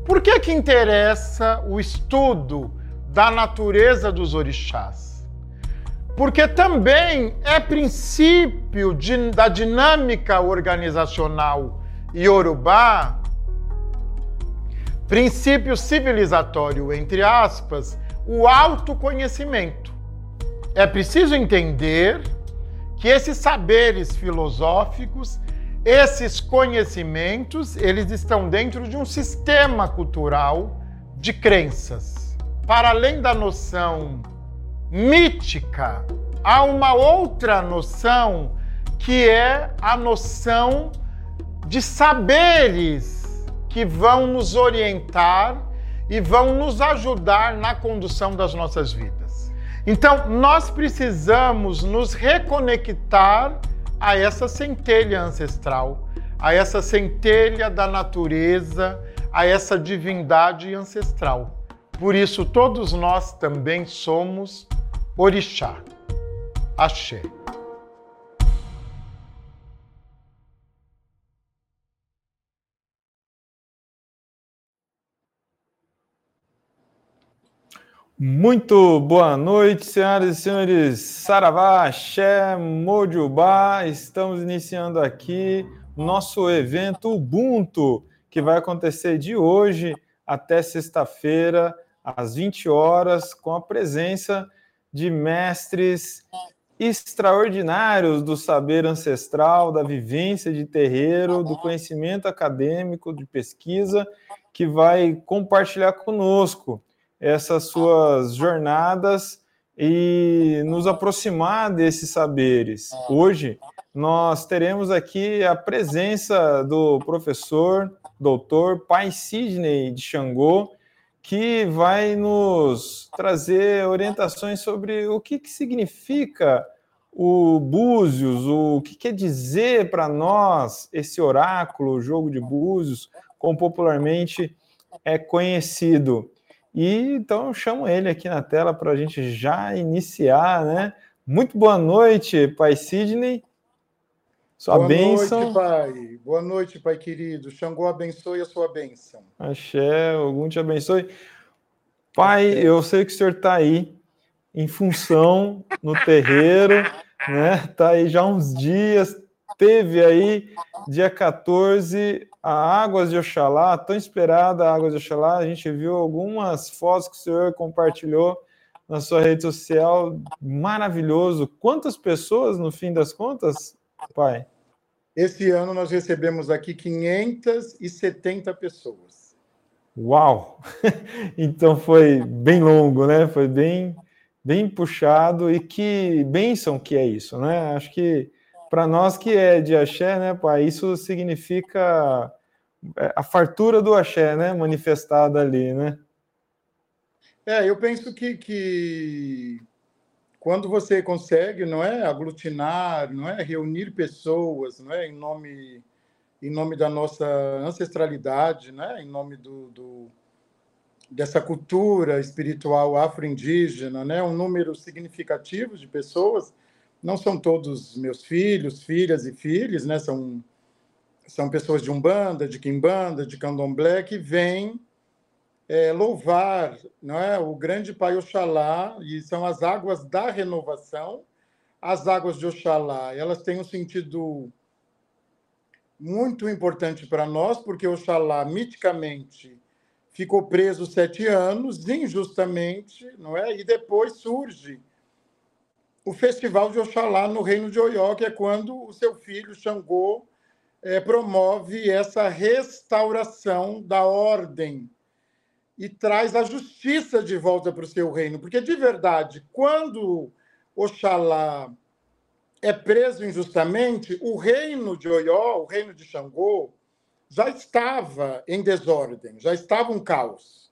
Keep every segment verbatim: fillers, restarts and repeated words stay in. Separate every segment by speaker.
Speaker 1: Por que que interessa o estudo da natureza dos orixás? Porque também é princípio de, da dinâmica organizacional iorubá, princípio civilizatório, entre aspas, o autoconhecimento. É preciso entender que esses saberes filosóficos, esses conhecimentos, eles estão dentro de um sistema cultural de crenças. Para além da noção mítica, há uma outra noção que é a noção de saberes que vão nos orientar e vão nos ajudar na condução das nossas vidas. Então, nós precisamos nos reconectar a essa centelha ancestral, a essa centelha da natureza, a essa divindade ancestral. Por isso, todos nós também somos orixá. Axé.
Speaker 2: Muito boa noite, senhoras e senhores. Saravá, Axé, Mojubá. Estamos iniciando aqui nosso evento Ubuntu, que vai acontecer de hoje até sexta-feira, às vinte horas, com a presença de mestres extraordinários do saber ancestral, da vivência de terreiro, do conhecimento acadêmico, de pesquisa, que vai compartilhar conosco essas suas jornadas e nos aproximar desses saberes. Hoje, nós teremos aqui a presença do professor, doutor Pai Sidney de Xangô, que vai nos trazer orientações sobre o que, que significa o Búzios, o que quer dizer para nós esse oráculo, o jogo de Búzios, como popularmente é conhecido. E então eu chamo ele aqui na tela para a gente já iniciar, né? Muito boa noite, Pai Sidney. Sua
Speaker 3: boa
Speaker 2: bênção.
Speaker 3: Noite, Pai. Boa noite, Pai querido. Xangô abençoe a sua bênção.
Speaker 2: Axé, Ogum te abençoe. Pai, Axé. Eu sei que o senhor está aí em função no terreiro, né? Está aí já há uns dias. Teve aí, dia quatorze, a Águas de Oxalá, tão esperada a Águas de Oxalá. A gente viu algumas fotos que o senhor compartilhou na sua rede social. Maravilhoso. Quantas pessoas, no fim das contas, pai?
Speaker 3: Esse ano nós recebemos aqui quinhentas e setenta pessoas.
Speaker 2: Uau! Então foi bem longo, né? Foi bem, bem puxado. E que bênção que é isso, né? Acho que para nós que é de axé, né, pai, isso significa a fartura do axé, né, manifestada ali, né?
Speaker 3: É, eu penso que, que quando você consegue, não é, aglutinar, não é, reunir pessoas, não é, em nome, em nome da nossa ancestralidade, né, em nome do, do dessa cultura espiritual afro-indígena, né, um número significativo de pessoas. Não são todos meus filhos, filhas e filhos, né? São, são pessoas de Umbanda, de Quimbanda, de Candomblé, que vêm é, louvar, não é, o grande Pai Oxalá, e são as águas da renovação. As águas de Oxalá, elas têm um sentido muito importante para nós, porque Oxalá, miticamente, ficou preso sete anos, injustamente, não é? E depois surge o Festival de Oxalá no Reino de Oió, que é quando o seu filho, Xangô, é, promove essa restauração da ordem e traz a justiça de volta para o seu reino. Porque, de verdade, quando Oxalá é preso injustamente, o reino de Oió, o reino de Xangô, já estava em desordem, já estava um caos.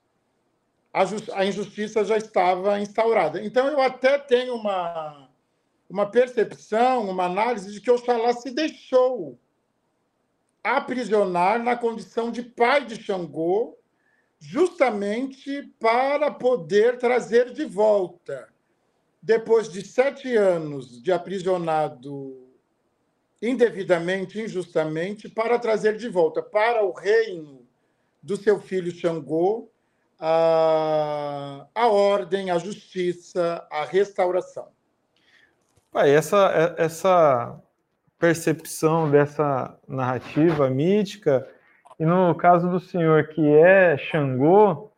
Speaker 3: A injustiça já estava instaurada. Então, eu até tenho uma, uma percepção, uma análise de que Oxalá se deixou aprisionar na condição de pai de Xangô, justamente para poder trazer de volta, depois de sete anos de aprisionado indevidamente, injustamente, para trazer de volta para o reino do seu filho Xangô a, a ordem, a justiça, a restauração.
Speaker 2: Pai, essa, essa percepção dessa narrativa mítica, e no caso do senhor que é Xangô,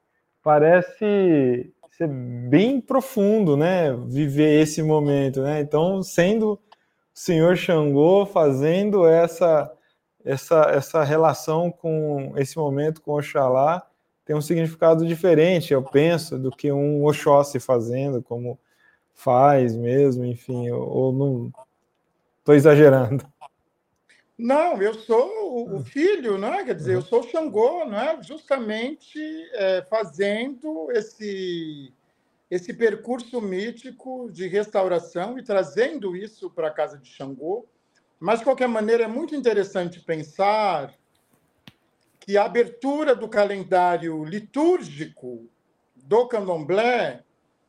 Speaker 2: parece ser bem profundo, né? Viver esse momento, né? Então, sendo o senhor Xangô fazendo essa, essa, essa relação com esse momento com Oxalá, tem um significado diferente, eu penso, do que um Oxóssi fazendo, como faz mesmo, enfim, ou, ou não estou exagerando.
Speaker 3: Não, eu sou o filho, não é? Quer dizer, eu sou o Xangô, não é? Justamente é, fazendo esse, esse percurso mítico de restauração e trazendo isso para a casa de Xangô. Mas, de qualquer maneira, é muito interessante pensar que a abertura do calendário litúrgico do candomblé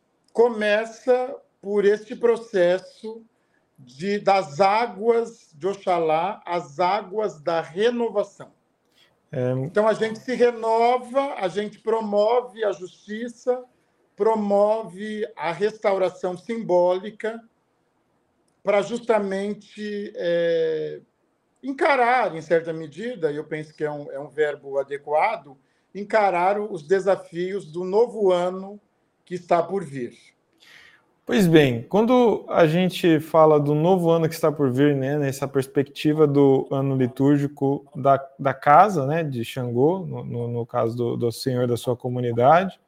Speaker 3: começa por este processo de, das águas de Oxalá, as águas da renovação. É... Então, a gente se renova, a gente promove a justiça, promove a restauração simbólica para justamente é, encarar, em certa medida, eu penso que é um, é um verbo adequado, encarar os desafios do novo ano que está por vir.
Speaker 2: Pois bem, quando a gente fala do novo ano que está por vir, né, nessa perspectiva do ano litúrgico da, da casa, né, de Xangô, no, no, no caso do, do senhor da sua comunidade,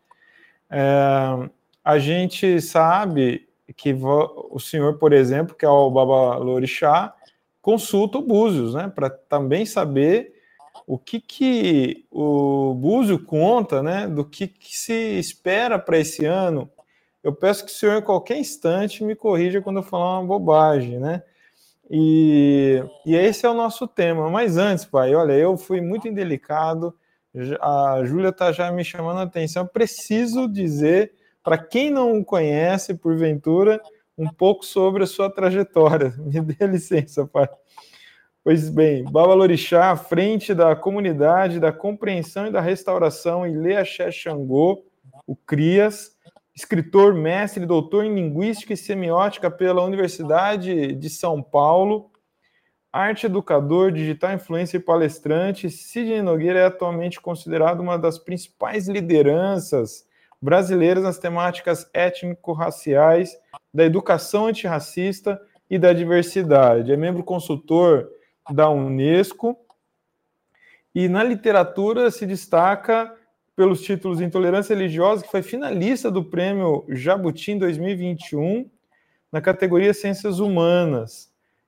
Speaker 2: é, a gente sabe que o senhor, por exemplo, que é o Babalorixá, consulta o Búzios, né, para também saber o que, que o Búzio conta, né, do que, que se espera para esse ano. Eu peço que o senhor, em qualquer instante, me corrija quando eu falar uma bobagem, né? E, e esse é o nosso tema. Mas antes, pai, olha, eu fui muito indelicado, a Júlia está já me chamando a atenção. Eu preciso dizer, para quem não o conhece, porventura, um pouco sobre a sua trajetória. Me dê licença, pai. Pois bem, Babalorixá, à frente da comunidade da compreensão e da restauração Ilê Axé Xangô, o CRIAS, escritor, mestre, doutor em Linguística e Semiótica pela Universidade de São Paulo, arte educador, digital influencer e palestrante, Sidney Nogueira é atualmente considerado uma das principais lideranças brasileiras nas temáticas étnico-raciais, da educação antirracista e da diversidade. É membro consultor da Unesco e na literatura se destaca pelos títulos Intolerância Religiosa, que foi finalista do Prêmio Jabuti em dois mil e vinte e um, na categoria Ciências Humanas.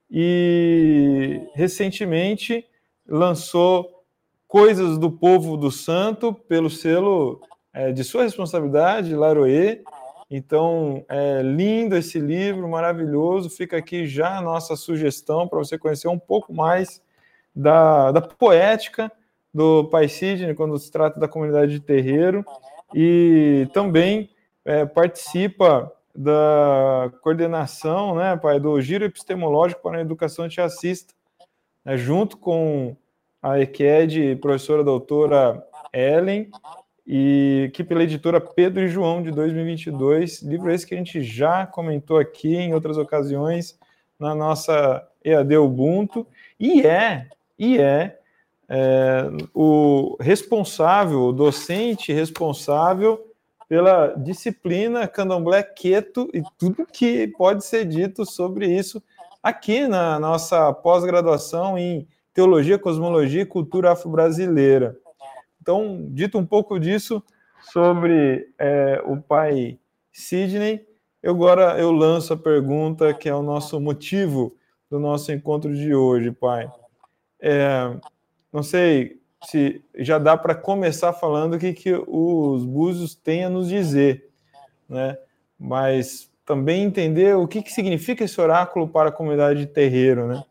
Speaker 2: E, recentemente, lançou Coisas do Povo do Santo, pelo selo é, de sua responsabilidade, Laroê. Então, é lindo esse livro, maravilhoso. Fica aqui já a nossa sugestão para você conhecer um pouco mais da, da poética do Pai Sidney, quando se trata da comunidade de terreiro, e também é, participa da coordenação, né, pai, do Giro Epistemológico para a Educação Antirracista, né, junto com a E Q E D, professora doutora Ellen, e que pela editora Pedro e João, de dois mil e vinte e dois, livro esse que a gente já comentou aqui em outras ocasiões, na nossa E A D Ubuntu, e é, e é, É, o responsável, o docente responsável pela disciplina Candomblé Queto e tudo que pode ser dito sobre isso aqui na nossa pós-graduação em Teologia, Cosmologia e Cultura Afro-Brasileira. Então, dito um pouco disso sobre é, o pai Sidney, eu agora eu lanço a pergunta que é o nosso motivo do nosso encontro de hoje, pai. É, Não sei se já dá para começar falando o que, que os búzios têm a nos dizer, né? Mas também entender o que, que significa esse oráculo para a comunidade de terreiro, né?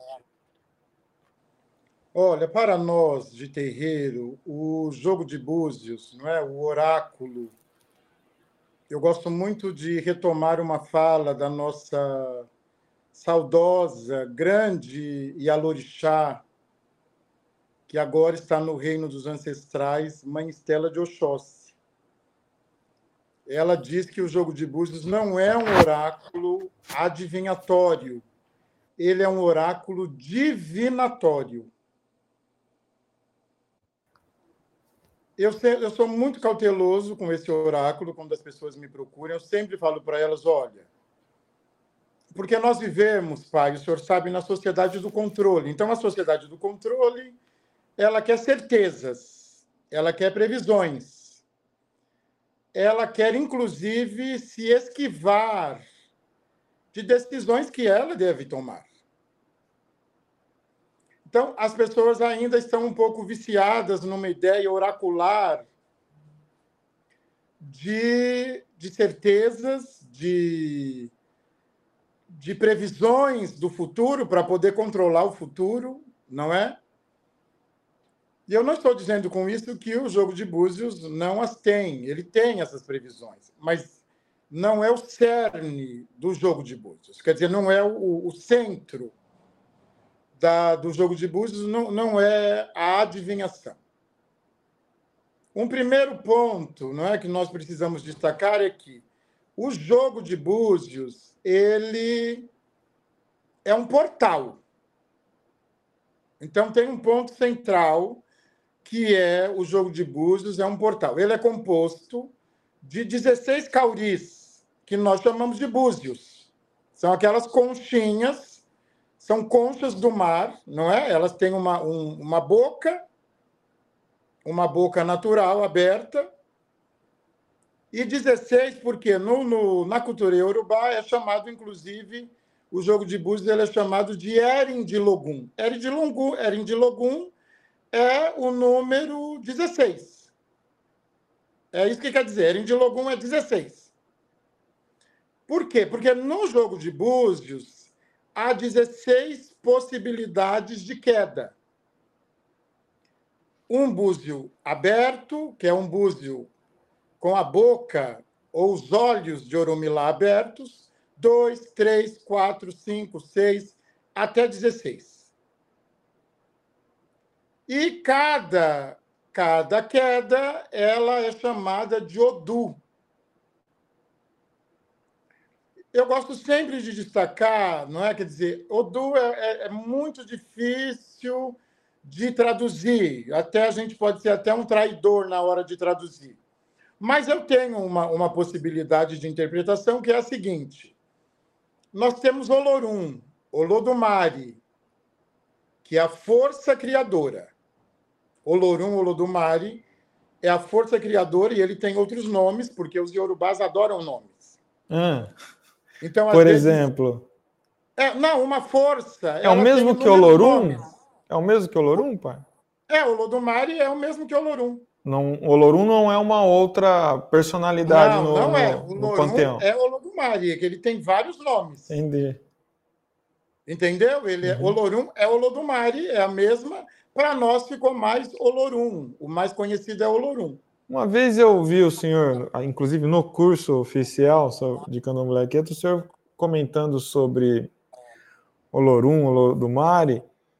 Speaker 3: Olha, para nós de terreiro, o jogo de búzios, não é? O oráculo. Eu gosto muito de retomar uma fala da nossa saudosa, grande Ialorixá, que agora está no reino dos ancestrais, Mãe Estela de Oxóssi. Ela diz que o jogo de búzios não é um oráculo adivinhatório, ele é um oráculo divinatório. Eu, eu sou muito cauteloso com esse oráculo, quando as pessoas me procuram, eu sempre falo para elas, olha, porque nós vivemos, pai, o senhor sabe, na sociedade do controle. Então, a sociedade do controle, ela quer certezas, ela quer previsões, ela quer, inclusive, se esquivar de decisões que ela deve tomar. Então, as pessoas ainda estão um pouco viciadas numa ideia oracular de, de certezas, de, de previsões do futuro para poder controlar o futuro, não é? E eu não estou dizendo com isso que o jogo de búzios não as tem. Ele tem essas previsões, mas não é o cerne do jogo de búzios. Quer dizer, não é o, o centro Da, do jogo de búzios, não, não é a adivinhação. Um primeiro ponto, não é, que nós precisamos destacar é que o jogo de búzios ele é um portal. Então, tem um ponto central, que é o jogo de búzios, é um portal. Ele é composto de dezesseis cauris, que nós chamamos de búzios. São aquelas conchinhas, são conchas do mar, não é? Elas têm uma, um, uma boca, uma boca natural aberta, e dezesseis, porque no, no, na cultura iorubá é chamado, inclusive, o jogo de búzios ele é chamado de Erin de Logum. Erin de Logum, Erin de Logum é o número dezesseis. É isso que quer dizer, Erin de Logum é dezesseis. Por quê? Porque no jogo de búzios há dezesseis possibilidades de queda. Um búzio aberto, que é um búzio com a boca ou os olhos de Oromilá abertos, dois, três, quatro, cinco, seis, até dezesseis. E cada, cada queda ela é chamada de Odu. Eu gosto sempre de destacar, não é? Quer dizer, Odu é, é, é muito difícil de traduzir. Até a gente pode ser até um traidor na hora de traduzir. Mas eu tenho uma, uma possibilidade de interpretação que é a seguinte. Nós temos Olorum, Olodumare, que é a força criadora. Olorum, Olodumare é a força criadora e ele tem outros nomes, porque os iorubás adoram nomes.
Speaker 2: Ah.
Speaker 3: Então,
Speaker 2: Por
Speaker 3: vezes,
Speaker 2: exemplo?
Speaker 3: É, não, uma força.
Speaker 2: É o mesmo que Olorum? É o mesmo que Olorum, pai?
Speaker 3: É, o Olodumare é o mesmo que Olorum.
Speaker 2: Não, Olorum não é uma outra personalidade
Speaker 3: não,
Speaker 2: no,
Speaker 3: não é.
Speaker 2: no,
Speaker 3: O
Speaker 2: no panteão.
Speaker 3: É Olodumare, que ele tem vários nomes.
Speaker 2: Entendi.
Speaker 3: Entendeu? Ele é, uhum. Olorum é Olodumare, é a mesma. Para nós ficou mais Olorum. O mais conhecido é Olorum.
Speaker 2: Uma vez eu vi o senhor, inclusive no curso oficial de Candomblé Queto, o senhor comentando sobre Olorum, Olodumare,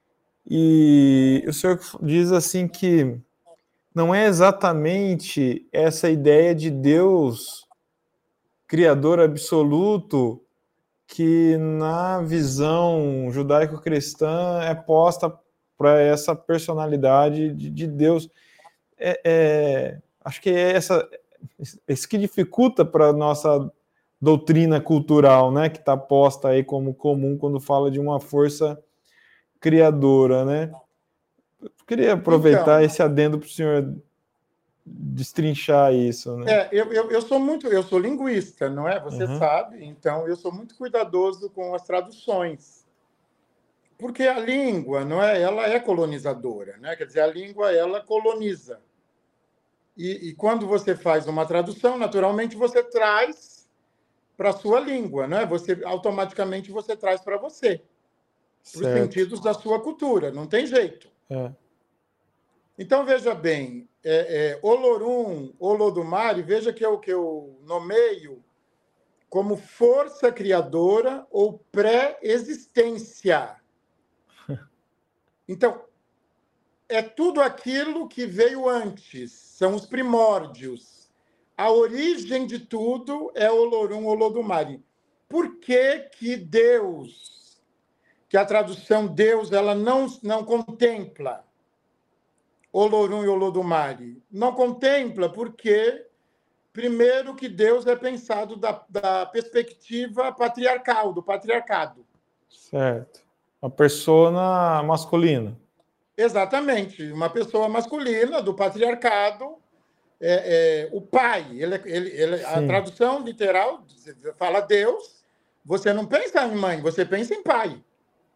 Speaker 2: e o senhor diz assim que não é exatamente essa ideia de Deus criador absoluto que na visão judaico-cristã é posta para essa personalidade de, de Deus. É, é, acho que é essa, isso que dificulta para a nossa doutrina cultural, né, que está posta aí como comum quando fala de uma força criadora, né? Eu queria aproveitar então, esse adendo para o senhor destrinchar isso, né?
Speaker 3: É, eu, eu, eu sou muito, eu sou linguista, não é? Você uhum. sabe, então eu sou muito cuidadoso com as traduções, porque a língua, não é? Ela é colonizadora, né? Quer dizer, a língua ela coloniza. E, e quando você faz uma tradução, naturalmente você traz para a sua língua, não é? Você automaticamente você traz para você, para os sentidos da sua cultura, não tem jeito.
Speaker 2: É.
Speaker 3: Então, veja bem, é, é, Olorum, Olodumare, veja que eu, que eu nomeio como força criadora ou pré-existência. Então, é tudo aquilo que veio antes, são os primórdios. A origem de tudo é Olorum Olodumare. Por que que Deus, que a tradução Deus, ela não, não contempla Olorum e Olodumare? Não contempla porque, primeiro, que Deus é pensado da, da perspectiva patriarcal, do patriarcado.
Speaker 2: Certo. Uma persona masculina.
Speaker 3: Exatamente. Uma pessoa masculina do patriarcado, é, é, o pai. Ele, ele, ele, a tradução literal fala Deus, você não pensa em mãe, você pensa em pai.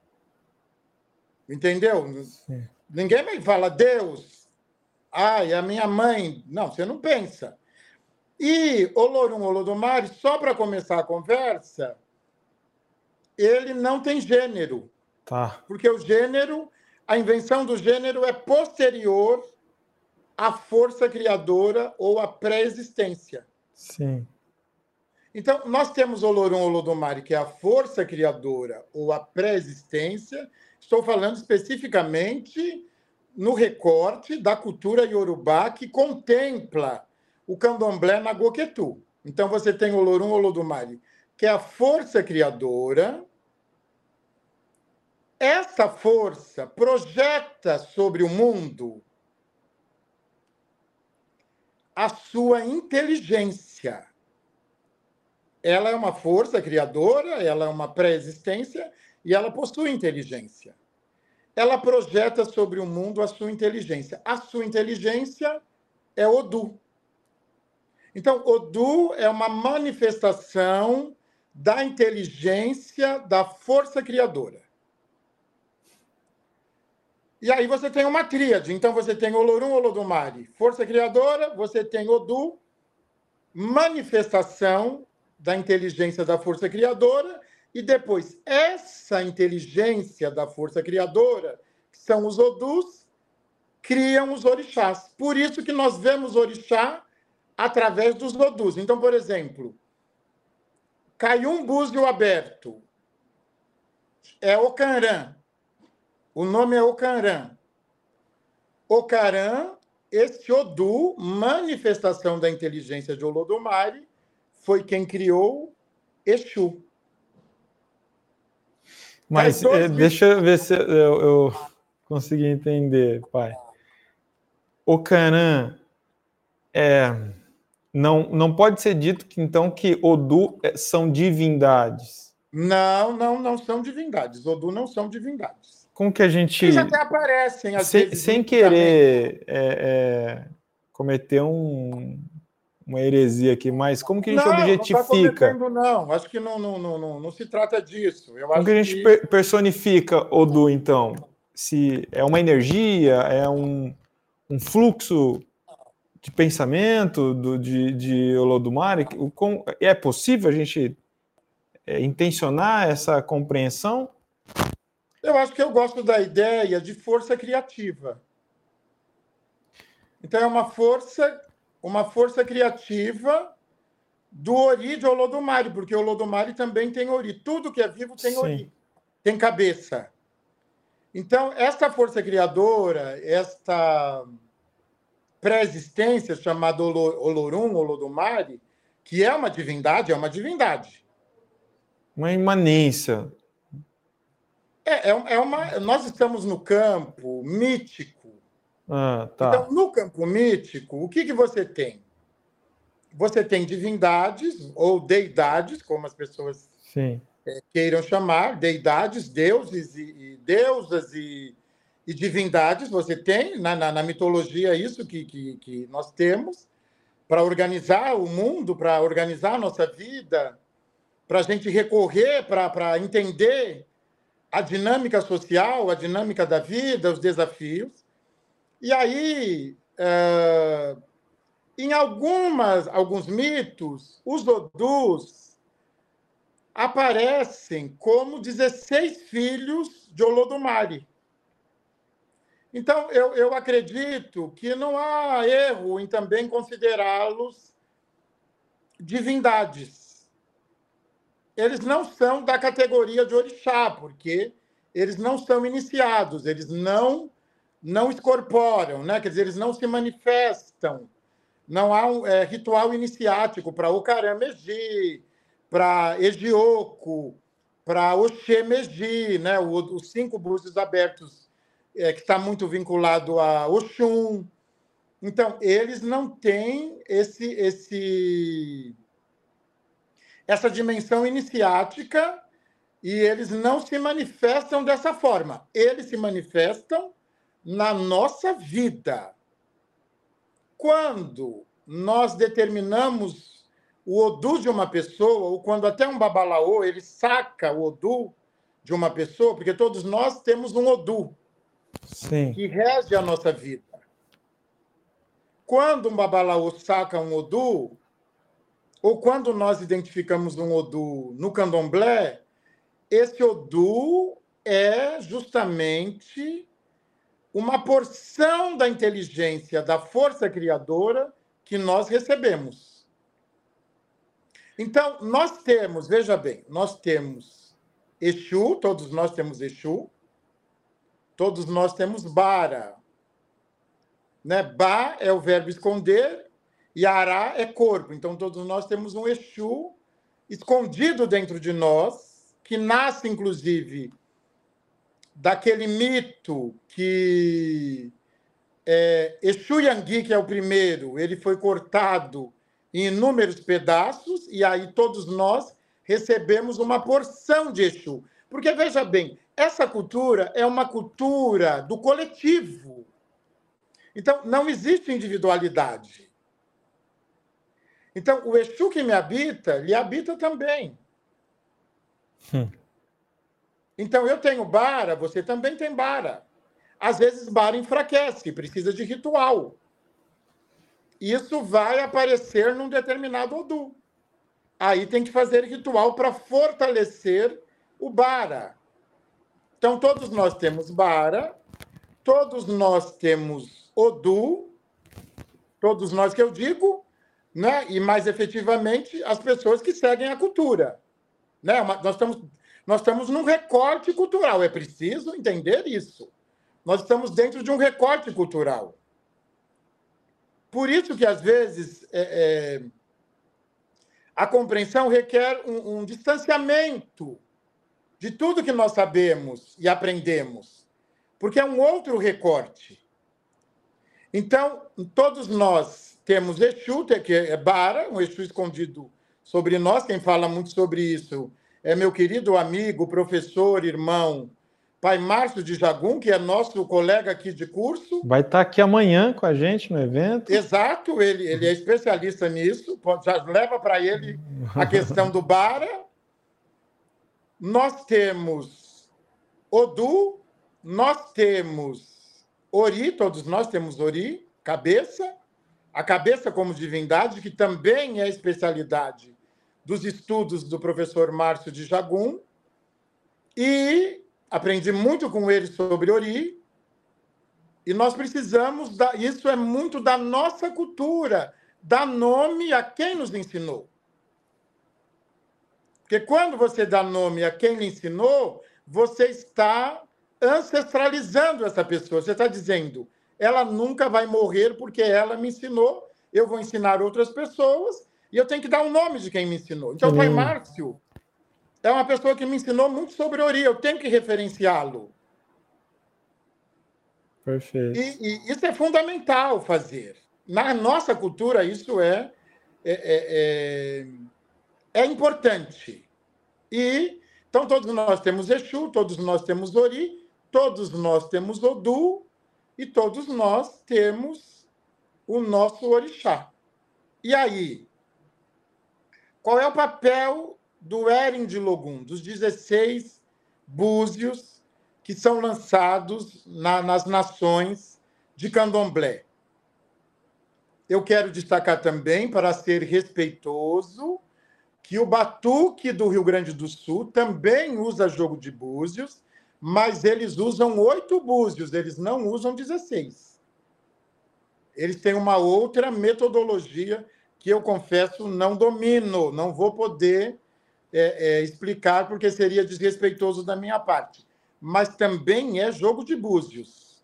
Speaker 3: Entendeu? Sim. Ninguém me fala Deus, ai, a minha mãe. Não, você não pensa. E Olorum Olodumare, só para começar a conversa, ele não tem gênero.
Speaker 2: Tá.
Speaker 3: Porque o gênero, a invenção do gênero é posterior à força criadora ou à pré-existência.
Speaker 2: Sim.
Speaker 3: Então, nós temos Olorum Olodumare, que é a força criadora ou a pré-existência. Estou falando especificamente no recorte da cultura iorubá, que contempla o candomblé na Goquetu. Então, você tem Olorum Olodumare, que é a força criadora. Essa força projeta sobre o mundo a sua inteligência. Ela é uma força criadora, ela é uma pré-existência e ela possui inteligência. Ela projeta sobre o mundo a sua inteligência. A sua inteligência é Odu. Então, Odu é uma manifestação da inteligência da força criadora. E aí você tem uma tríade. Então, você tem Olorum Olodumare, força criadora, você tem Odu, manifestação da inteligência da força criadora, e depois essa inteligência da força criadora, que são os Odus, criam os orixás. Por isso que nós vemos orixá através dos Odus. Então, por exemplo, Caium Búzio Aberto é Ocanrã. O nome é Ocanrã. Ocarã, esse Odu, manifestação da inteligência de Olodumare, foi quem criou Exu.
Speaker 2: Mas é, deixa eu ver se eu, eu consegui entender, pai. Ocarã, é, não, não pode ser dito que, então, que Odu são divindades.
Speaker 3: Não, não, não são divindades. Odu não são divindades.
Speaker 2: Como que a gente...
Speaker 3: Eles até aparecem, às
Speaker 2: sem,
Speaker 3: vezes...
Speaker 2: Sem querer é, é, cometer um, uma heresia aqui, mas como que a gente
Speaker 3: não,
Speaker 2: objetifica?
Speaker 3: Não, não está cometendo, não. Acho que não, não, não, não, não se trata disso. Eu
Speaker 2: como
Speaker 3: acho
Speaker 2: que a gente que... personifica Odu, então? Se é uma energia, é um, um fluxo de pensamento do, de, de Olodumare? É possível a gente é, intencionar essa compreensão?
Speaker 3: Eu acho que eu gosto da ideia de força criativa. Então, é uma força, uma força criativa do Ori de Olodumare, porque Olodumare também tem Ori. Tudo que é vivo tem
Speaker 2: Sim.
Speaker 3: Ori, tem cabeça. Então, esta força criadora, esta pré-existência chamada Olorum, Olodumare, que é uma divindade, é uma divindade.
Speaker 2: Uma imanência.
Speaker 3: É, é uma, nós estamos no campo mítico.
Speaker 2: Ah, tá.
Speaker 3: Então, no campo mítico, o que, que você tem? Você tem divindades ou deidades, como as pessoas
Speaker 2: Sim.
Speaker 3: é, queiram chamar, deidades, deuses e, e deusas e, e divindades. Você tem na, na, na mitologia isso que, que, que nós temos para organizar o mundo, para organizar a nossa vida, para a gente recorrer, para entender a dinâmica social, a dinâmica da vida, os desafios. E aí, é, em algumas, alguns mitos, os Odus aparecem como dezesseis filhos de Olodumare. Então, eu, eu acredito que não há erro em também considerá-los divindades. Eles não são da categoria de orixá, porque eles não são iniciados, eles não, não escorporam, né? Quer dizer, eles não se manifestam. Não há um é, ritual iniciático para Ocaram-Meji, para Egioco, para Oxê-Meji, né? O, os cinco búzios abertos, é, que está muito vinculado a Oxum. Então, eles não têm esse, esse, essa dimensão iniciática e eles não se manifestam dessa forma. Eles se manifestam na nossa vida. Quando nós determinamos o Odu de uma pessoa, ou quando até um babalaô ele saca o Odu de uma pessoa, porque todos nós temos um Odu
Speaker 2: Sim.
Speaker 3: que rege a nossa vida. Quando um babalaô saca um Odu, ou quando nós identificamos um Odu no candomblé, esse Odu é justamente uma porção da inteligência, da força criadora que nós recebemos. Então, nós temos, veja bem, nós temos Exu, todos nós temos Exu, todos nós temos Bara. Né? Ba é o verbo esconder e Ará é corpo. Então, todos nós temos um Exu escondido dentro de nós, que nasce, inclusive, daquele mito que é, Exu Yangui, que é o primeiro, ele foi cortado em inúmeros pedaços, e aí todos nós recebemos uma porção de Exu. Porque, veja bem, essa cultura é uma cultura do coletivo. Então, não existe individualidade. Então, o Exu que me habita, lhe habita também.
Speaker 2: Hum.
Speaker 3: Então, eu tenho Bara, você também tem Bara. Às vezes, Bara enfraquece, precisa de ritual. Isso vai aparecer num determinado Odu. Aí tem que fazer ritual para fortalecer o Bara. Então, todos nós temos Bara, todos nós temos Odu, todos nós que eu digo, né? E mais efetivamente as pessoas que seguem a cultura. Né? Nós estamos, nós estamos num recorte cultural, é preciso entender isso. Nós estamos dentro de um recorte cultural. Por isso que, às vezes, é, é, a compreensão requer um, um distanciamento de tudo que nós sabemos e aprendemos, porque é um outro recorte. Então, todos nós temos Exu, que é Bara, um Exu escondido sobre nós. Quem fala muito sobre isso é meu querido amigo, professor, irmão, pai Márcio de Jagum, que é nosso colega aqui de curso.
Speaker 2: Vai estar aqui amanhã com a gente no evento.
Speaker 3: Exato, ele, ele é especialista nisso, já leva para ele a questão do Bara. Nós temos Odu, nós temos Ori, todos nós temos Ori, cabeça, a cabeça como divindade, que também é especialidade dos estudos do professor Márcio de Jagum, e aprendi muito com ele sobre Ori, e nós precisamos, da, isso é muito da nossa cultura, dar nome a quem nos ensinou. Porque quando você dá nome a quem lhe ensinou, você está ancestralizando essa pessoa. Você está dizendo, ela nunca vai morrer porque ela me ensinou, eu vou ensinar outras pessoas e eu tenho que dar o nome de quem me ensinou. Então, o pai Márcio é uma pessoa que me ensinou muito sobre Ori, eu tenho que referenciá-lo.
Speaker 2: Perfeito.
Speaker 3: E, e isso é fundamental fazer. Na nossa cultura, isso é, é, é, é, é importante. E, então, todos nós temos Exu, todos nós temos Ori, todos nós temos Odu e todos nós temos o nosso Orixá. E aí, qual é o papel do Eren de Logum, dos dezesseis búzios que são lançados na, nas nações de candomblé? Eu quero destacar também, para ser respeitoso, que o Batuque do Rio Grande do Sul também usa jogo de búzios, mas eles usam oito búzios, eles não usam dezesseis. Eles têm uma outra metodologia que eu, confesso, não domino, não vou poder é, é, explicar, porque seria desrespeitoso da minha parte. Mas também é jogo de búzios.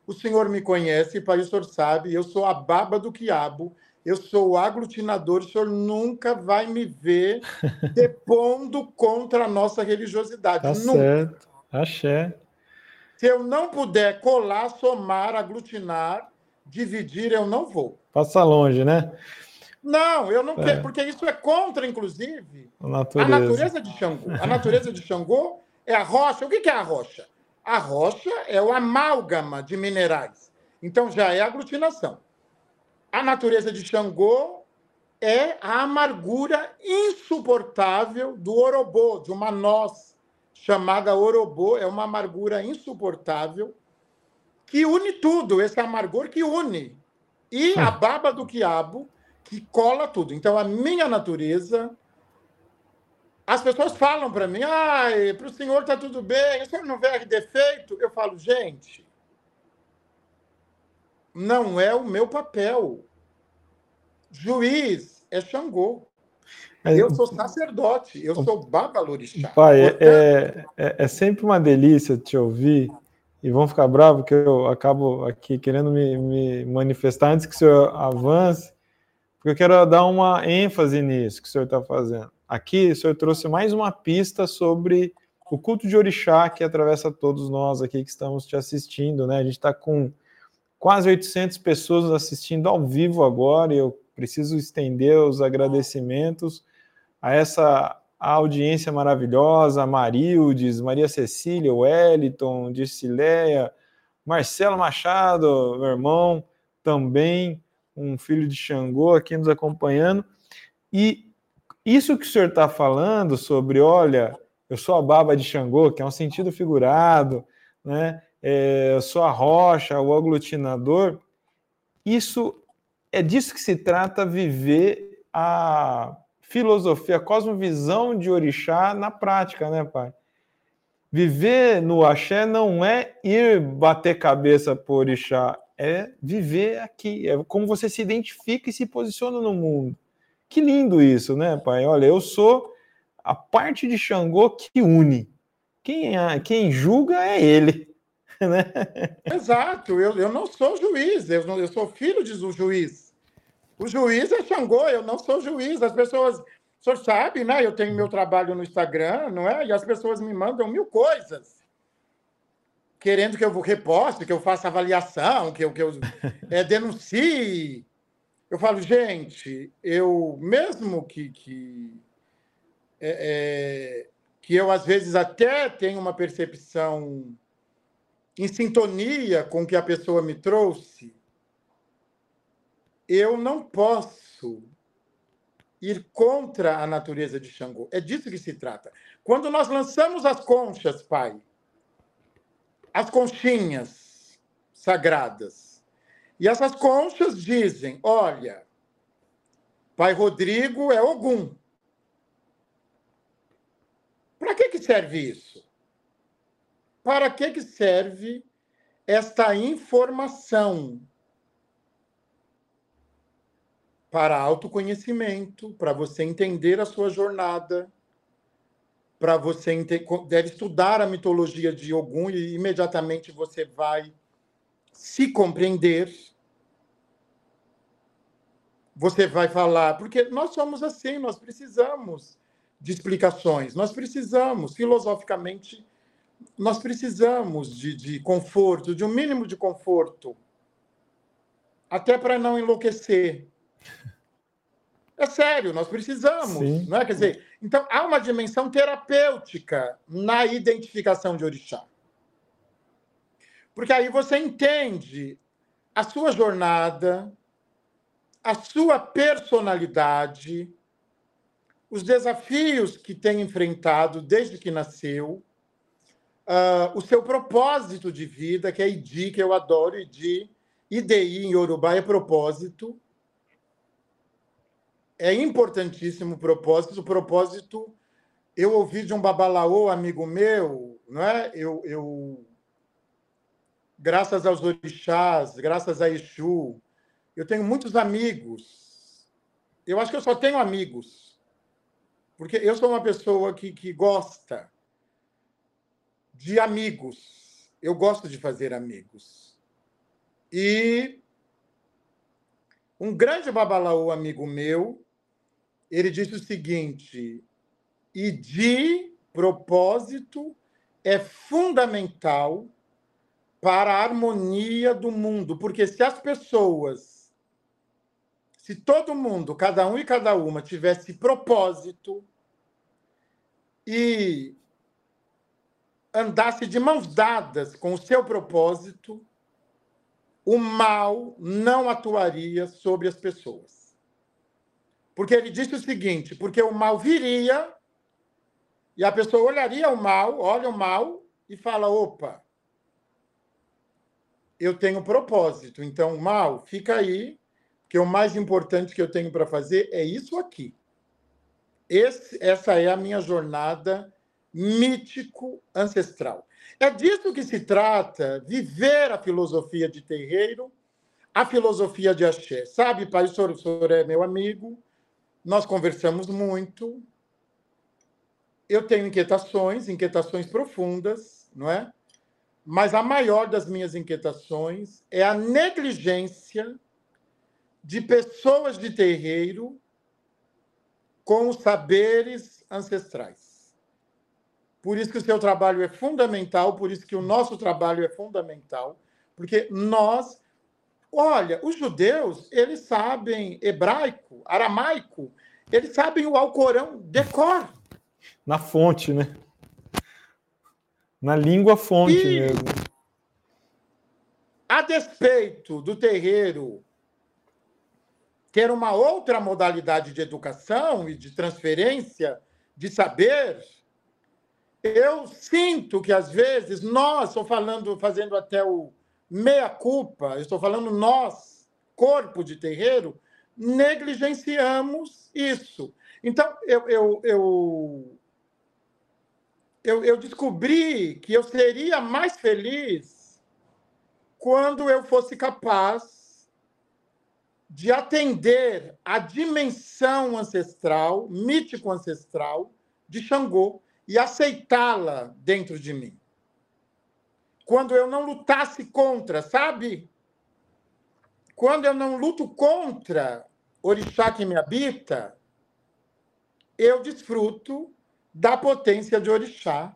Speaker 3: O senhor me conhece, pai, o senhor sabe, eu sou a baba do quiabo, eu sou o aglutinador, o senhor nunca vai me ver depondo contra a nossa religiosidade.
Speaker 2: Tá
Speaker 3: Nunca.
Speaker 2: certo. Axé.
Speaker 3: Se eu não puder colar, somar, aglutinar, dividir, eu não vou.
Speaker 2: Passa longe, né?
Speaker 3: Não, eu não
Speaker 2: É.
Speaker 3: quero, porque isso é contra, inclusive,
Speaker 2: A natureza.
Speaker 3: a natureza de Xangô. A natureza de Xangô é a rocha. O que é a rocha? A rocha é o amálgama de minerais. Então já é aglutinação. A natureza de Xangô é a amargura insuportável do orobô, de uma noz chamada orobô. É uma amargura insuportável que une tudo, esse amargor que une. E a baba do quiabo que cola tudo. Então, a minha natureza... As pessoas falam para mim, ah, para o senhor está tudo bem, o senhor não vê defeito? Eu falo, gente, não é o meu papel. Juiz é Xangô. Eu sou sacerdote, eu sou babalorixá.
Speaker 2: Pai,
Speaker 3: Portanto,
Speaker 2: é, é, é sempre uma delícia te ouvir, e vão ficar bravos que eu acabo aqui querendo me, me manifestar antes que o senhor avance, porque eu quero dar uma ênfase nisso que o senhor está fazendo. Aqui, o senhor trouxe mais uma pista sobre o culto de orixá que atravessa todos nós aqui que estamos te assistindo, né? A gente está com quase oitocentas pessoas nos assistindo ao vivo agora, e eu preciso estender os agradecimentos a essa audiência maravilhosa, a Marildes, Maria Cecília, Wellington, Dircileia, Marcelo Machado, meu irmão, também um filho de Xangô aqui nos acompanhando. E isso que o senhor está falando sobre, olha, eu sou a baba de Xangô, que é um sentido figurado, né? É, eu sou a rocha, o aglutinador, isso é disso que se trata viver a filosofia, a cosmovisão de orixá na prática, né, pai? Viver no axé não é ir bater cabeça por orixá, é viver aqui, é como você se identifica e se posiciona no mundo. Que lindo isso, né, pai? Olha, eu sou a parte de Xangô que une. Quem, quem julga é ele, né?
Speaker 3: exato, eu, eu não sou juiz, eu, não, eu sou filho de um juiz. O juiz é Xangô, eu não sou juiz. As pessoas, o senhor sabe, né? Eu tenho meu trabalho no Instagram, não é? E as pessoas me mandam mil coisas, querendo que eu reposte, que eu faça avaliação, que eu, que eu é, denuncie. Eu falo, gente, eu, mesmo que, que, é, é, que eu, às vezes, até tenho uma percepção em sintonia com o que a pessoa me trouxe, eu não posso ir contra a natureza de Xangô. É disso que se trata. Quando nós lançamos as conchas, pai, as conchinhas sagradas, e essas conchas dizem, olha, pai Rodrigo é Ogum. Para que, que serve isso? Para que, que serve esta informação? Para autoconhecimento, para você entender a sua jornada, para você ente- deve estudar a mitologia de Ogum e imediatamente você vai se compreender. Você vai falar, porque nós somos assim, nós precisamos de explicações, nós precisamos, filosoficamente, nós precisamos de, de conforto, de um mínimo de conforto, até para não enlouquecer. É sério, nós precisamos,
Speaker 2: Sim.
Speaker 3: não é? Quer dizer, então há uma dimensão terapêutica na identificação de orixá. Porque aí você entende a sua jornada, a sua personalidade, os desafios que tem enfrentado desde que nasceu, uh, o seu propósito de vida, que é I D I, que eu adoro, I D I, I D I em Yorubá é propósito. É importantíssimo o propósito. O propósito, eu ouvi de um babalaô, amigo meu, não é? Eu, eu, graças aos orixás, graças a Exu, eu tenho muitos amigos. Eu acho que eu só tenho amigos, porque eu sou uma pessoa que, que gosta de amigos. Eu gosto de fazer amigos. E um grande babalaô amigo meu, ele disse o seguinte: e de propósito é fundamental para a harmonia do mundo, porque se as pessoas, se todo mundo, cada um e cada uma, tivesse propósito e andasse de mãos dadas com o seu propósito, o mal não atuaria sobre as pessoas. Porque ele disse o seguinte: porque o mal viria e a pessoa olharia o mal, olha o mal e fala: opa, eu tenho propósito, então, mal, fica aí, que o mais importante que eu tenho para fazer é isso aqui. Esse, essa é a minha jornada mítico-ancestral. É disso que se trata, viver a filosofia de terreiro, a filosofia de axé. Sabe, pai, o senhor, o senhor é meu amigo, nós conversamos muito, eu tenho inquietações, inquietações profundas, não é? Mas a maior das minhas inquietações é a negligência de pessoas de terreiro com os saberes ancestrais. Por isso que o seu trabalho é fundamental, por isso que o nosso trabalho é fundamental, porque nós... Olha, os judeus, eles sabem hebraico, aramaico, eles sabem o Alcorão de cor.
Speaker 2: Na fonte, né? Na língua fonte
Speaker 3: e,
Speaker 2: mesmo.
Speaker 3: A despeito do terreiro ter uma outra modalidade de educação e de transferência de saber, eu sinto que, às vezes, nós, estou falando, fazendo até o meia-culpa, eu estou falando nós, corpo de terreiro, negligenciamos isso. Então, eu, eu, eu, eu, eu descobri que eu seria mais feliz quando eu fosse capaz de atender à dimensão ancestral, mítico-ancestral, de Xangô e aceitá-la dentro de mim. Quando eu não lutasse contra, sabe? Quando eu não luto contra orixá que me habita, eu desfruto da potência de orixá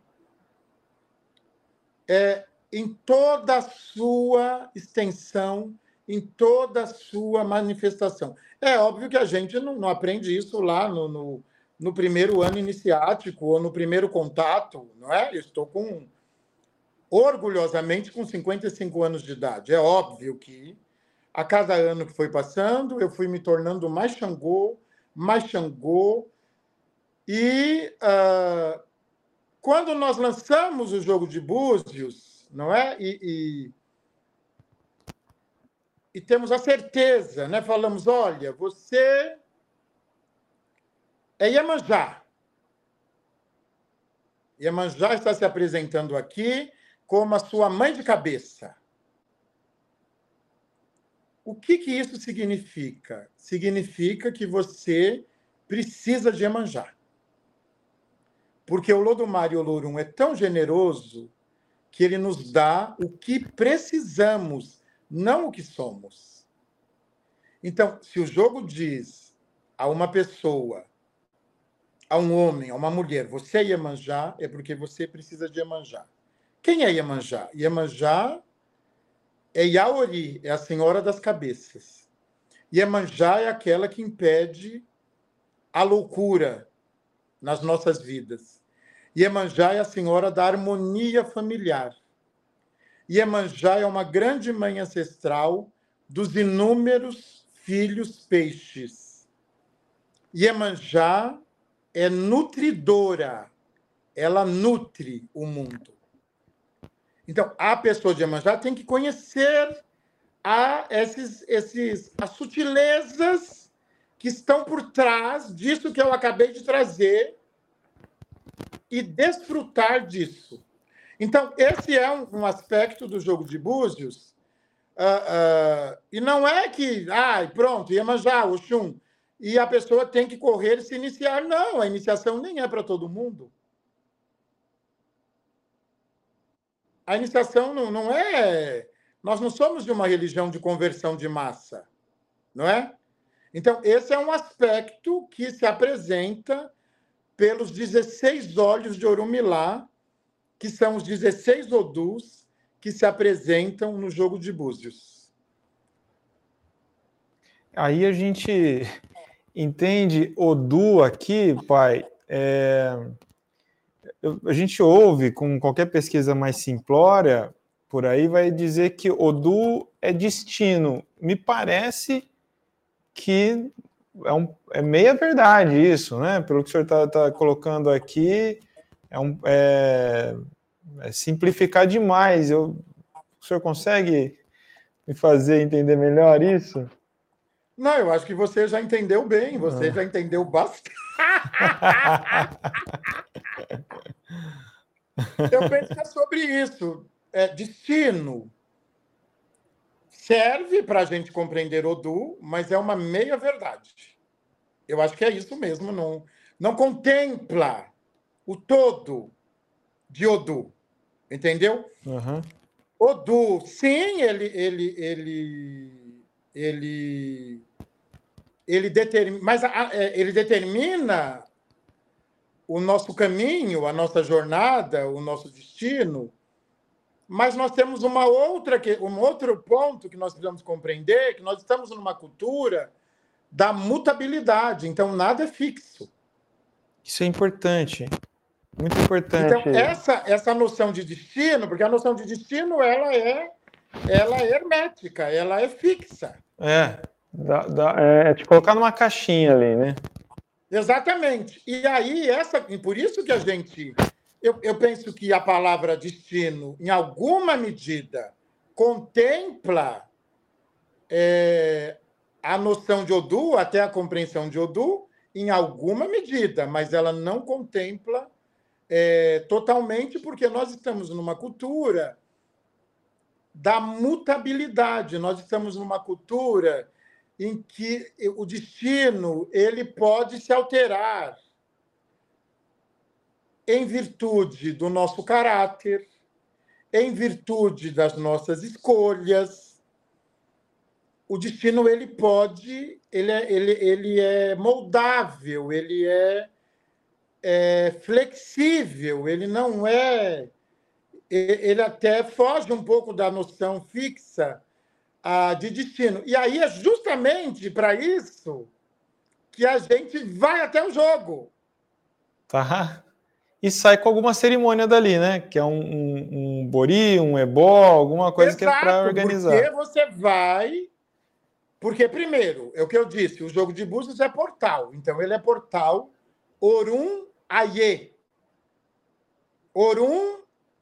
Speaker 3: é, em toda a sua extensão, em toda a sua manifestação. É óbvio que a gente não, não aprende isso lá no, no, no primeiro ano iniciático ou no primeiro contato, não é? Eu estou com, orgulhosamente com cinquenta e cinco anos de idade. É óbvio que a cada ano que foi passando, eu fui me tornando mais Xangô, mais Xangô. E uh, quando nós lançamos o jogo de Búzios, não é? E, e, e temos a certeza, né? Falamos, olha, você é Iemanjá. Iemanjá está se apresentando aqui como a sua mãe de cabeça. O que, que isso significa? Significa que você precisa de Iemanjá. Porque o Lodumare Olorum é tão generoso que ele nos dá o que precisamos, não o que somos. Então, se o jogo diz a uma pessoa, a um homem, a uma mulher, você é Iemanjá, é porque você precisa de Iemanjá. Quem é Iemanjá? Iemanjá é Yaori, é a senhora das cabeças. Iemanjá é aquela que impede a loucura nas nossas vidas. Iemanjá é a senhora da harmonia familiar. Iemanjá é uma grande mãe ancestral dos inúmeros filhos peixes. Iemanjá é nutridora. Ela nutre o mundo. Então, a pessoa de Iemanjá tem que conhecer a esses, esses, as sutilezas que estão por trás disso que eu acabei de trazer e desfrutar disso. Então, esse é um, um aspecto do jogo de Búzios, uh, uh, e não é que, ah, pronto, Iemanjá, Oxum, e a pessoa tem que correr e se iniciar. Não, a iniciação nem é para todo mundo. A iniciação não, não é Nós não somos de uma religião de conversão de massa, não é? Então, esse é um aspecto que se apresenta pelos dezesseis olhos de Orunmilá, que são os dezesseis Odus que se apresentam no jogo de Búzios.
Speaker 2: Aí a gente entende Odu aqui, pai, é... a gente ouve com qualquer pesquisa mais simplória, por aí vai dizer que Odu é destino. Me parece que é, um, é meia verdade isso, né? Pelo que o senhor está tá colocando aqui, é, um, é, é simplificar demais. Eu, o senhor consegue me fazer entender melhor isso?
Speaker 3: Não, eu acho que você já entendeu bem, você ah. já entendeu bastante. Eu penso que é sobre isso. É, destino serve para a gente compreender Odu, mas é uma meia-verdade. Eu acho que é isso mesmo, não, não contempla o todo de Odu, entendeu?
Speaker 2: Uhum.
Speaker 3: Odu, sim, ele, ele, ele, ele, ele determina, mas ele determina o nosso caminho, a nossa jornada, o nosso destino. Mas nós temos uma outra, um outro ponto que nós precisamos compreender, que nós estamos numa cultura da mutabilidade, então nada é fixo.
Speaker 2: Isso é importante, muito importante.
Speaker 3: Então, essa, essa noção de destino, porque a noção de destino ela é, ela é hermética, ela é fixa.
Speaker 2: É, dá, dá, é te colocar numa caixinha ali, né?
Speaker 3: Exatamente. E aí, essa, e por isso que a gente... Eu, eu penso que a palavra destino, em alguma medida, contempla é, a noção de Odu, até a compreensão de Odu, em alguma medida, mas ela não contempla é, totalmente, porque nós estamos numa cultura da mutabilidade, nós estamos numa cultura em que o destino ele pode se alterar em virtude do nosso caráter, em virtude das nossas escolhas. O destino ele pode, ele é, ele, ele é moldável, ele é, é flexível, ele não é... Ele até foge um pouco da noção fixa ah, de destino. E aí é justamente para isso que a gente vai até o jogo.
Speaker 2: Tá. E sai com alguma cerimônia dali, né? Que é um, um, um bori, um ebó, alguma coisa. Exato, que é para organizar.
Speaker 3: Porque você vai... Porque, primeiro, é o que eu disse, o jogo de Búzios é portal. Então, ele é portal Orun Aie. Orun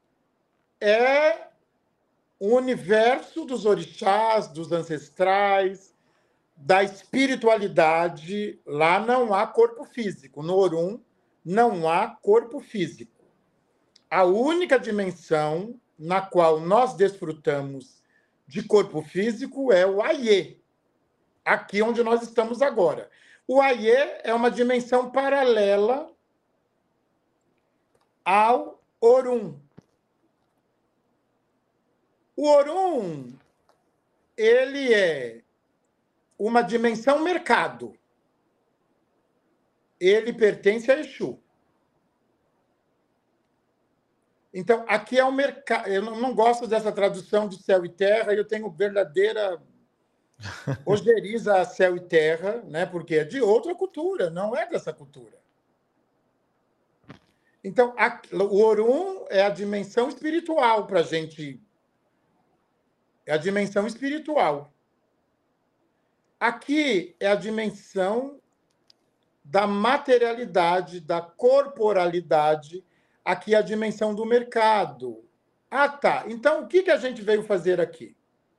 Speaker 3: é o universo dos orixás, dos ancestrais, da espiritualidade. Lá não há corpo físico. No Orun não há corpo físico. A única dimensão na qual nós desfrutamos de corpo físico é o Aie, aqui onde nós estamos agora. O Aie é uma dimensão paralela ao Orun. O Orun, ele é uma dimensão mercado. Ele pertence a Exu. Então, aqui é o mercado. Eu não gosto dessa tradução de céu e terra, eu tenho verdadeira ojeriza a céu e terra, né? Porque é de outra cultura, não é dessa cultura. Então, a, o Orun é a dimensão espiritual para a gente. É a dimensão espiritual. Aqui é a dimensão da materialidade, da corporalidade. Aqui é a dimensão do mercado. Ah, tá. Então, o que, que a gente veio fazer aqui?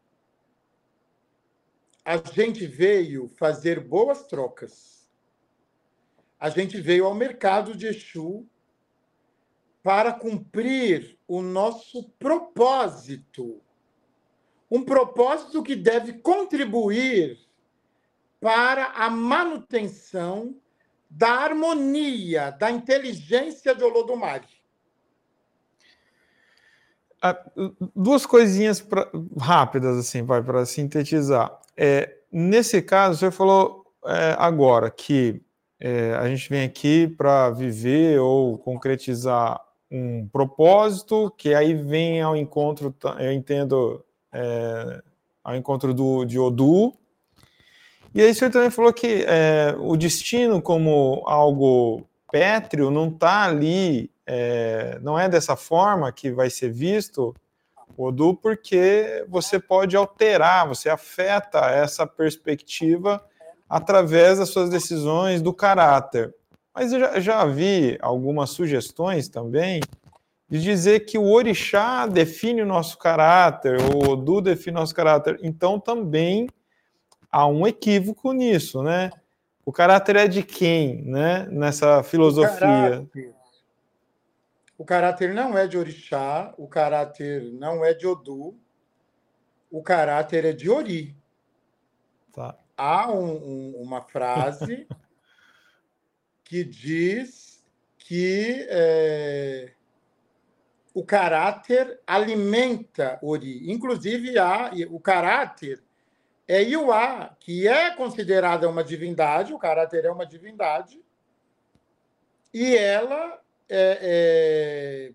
Speaker 3: A gente veio fazer boas trocas. A gente veio ao mercado de Exu para cumprir o nosso propósito. Um propósito que deve contribuir para a manutenção da harmonia, da inteligência de Olodumare.
Speaker 2: duas coisinhas pra, rápidas, assim, para sintetizar. É, nesse caso, você falou é, agora que é, a gente vem aqui para viver ou concretizar um propósito, que aí vem ao encontro, eu entendo, é, ao encontro do, de Odu. E aí o senhor também falou que é, o destino como algo pétreo não está ali, é, não é dessa forma que vai ser visto, Odu, porque você pode alterar, você afeta essa perspectiva através das suas decisões do caráter. Mas eu já, já vi algumas sugestões também de dizer que o orixá define o nosso caráter, o Odu define o nosso caráter. Então também há um equívoco nisso, né? O caráter é de quem, né? Nessa filosofia.
Speaker 3: O caráter, o caráter não é de orixá, o caráter não é de Odu, o caráter é de Ori.
Speaker 2: Tá.
Speaker 3: Há um, um, uma frase que diz que é, o caráter alimenta Ori. Inclusive, há, o caráter é Iuá, que é considerada uma divindade, o caráter é uma divindade, e ela é,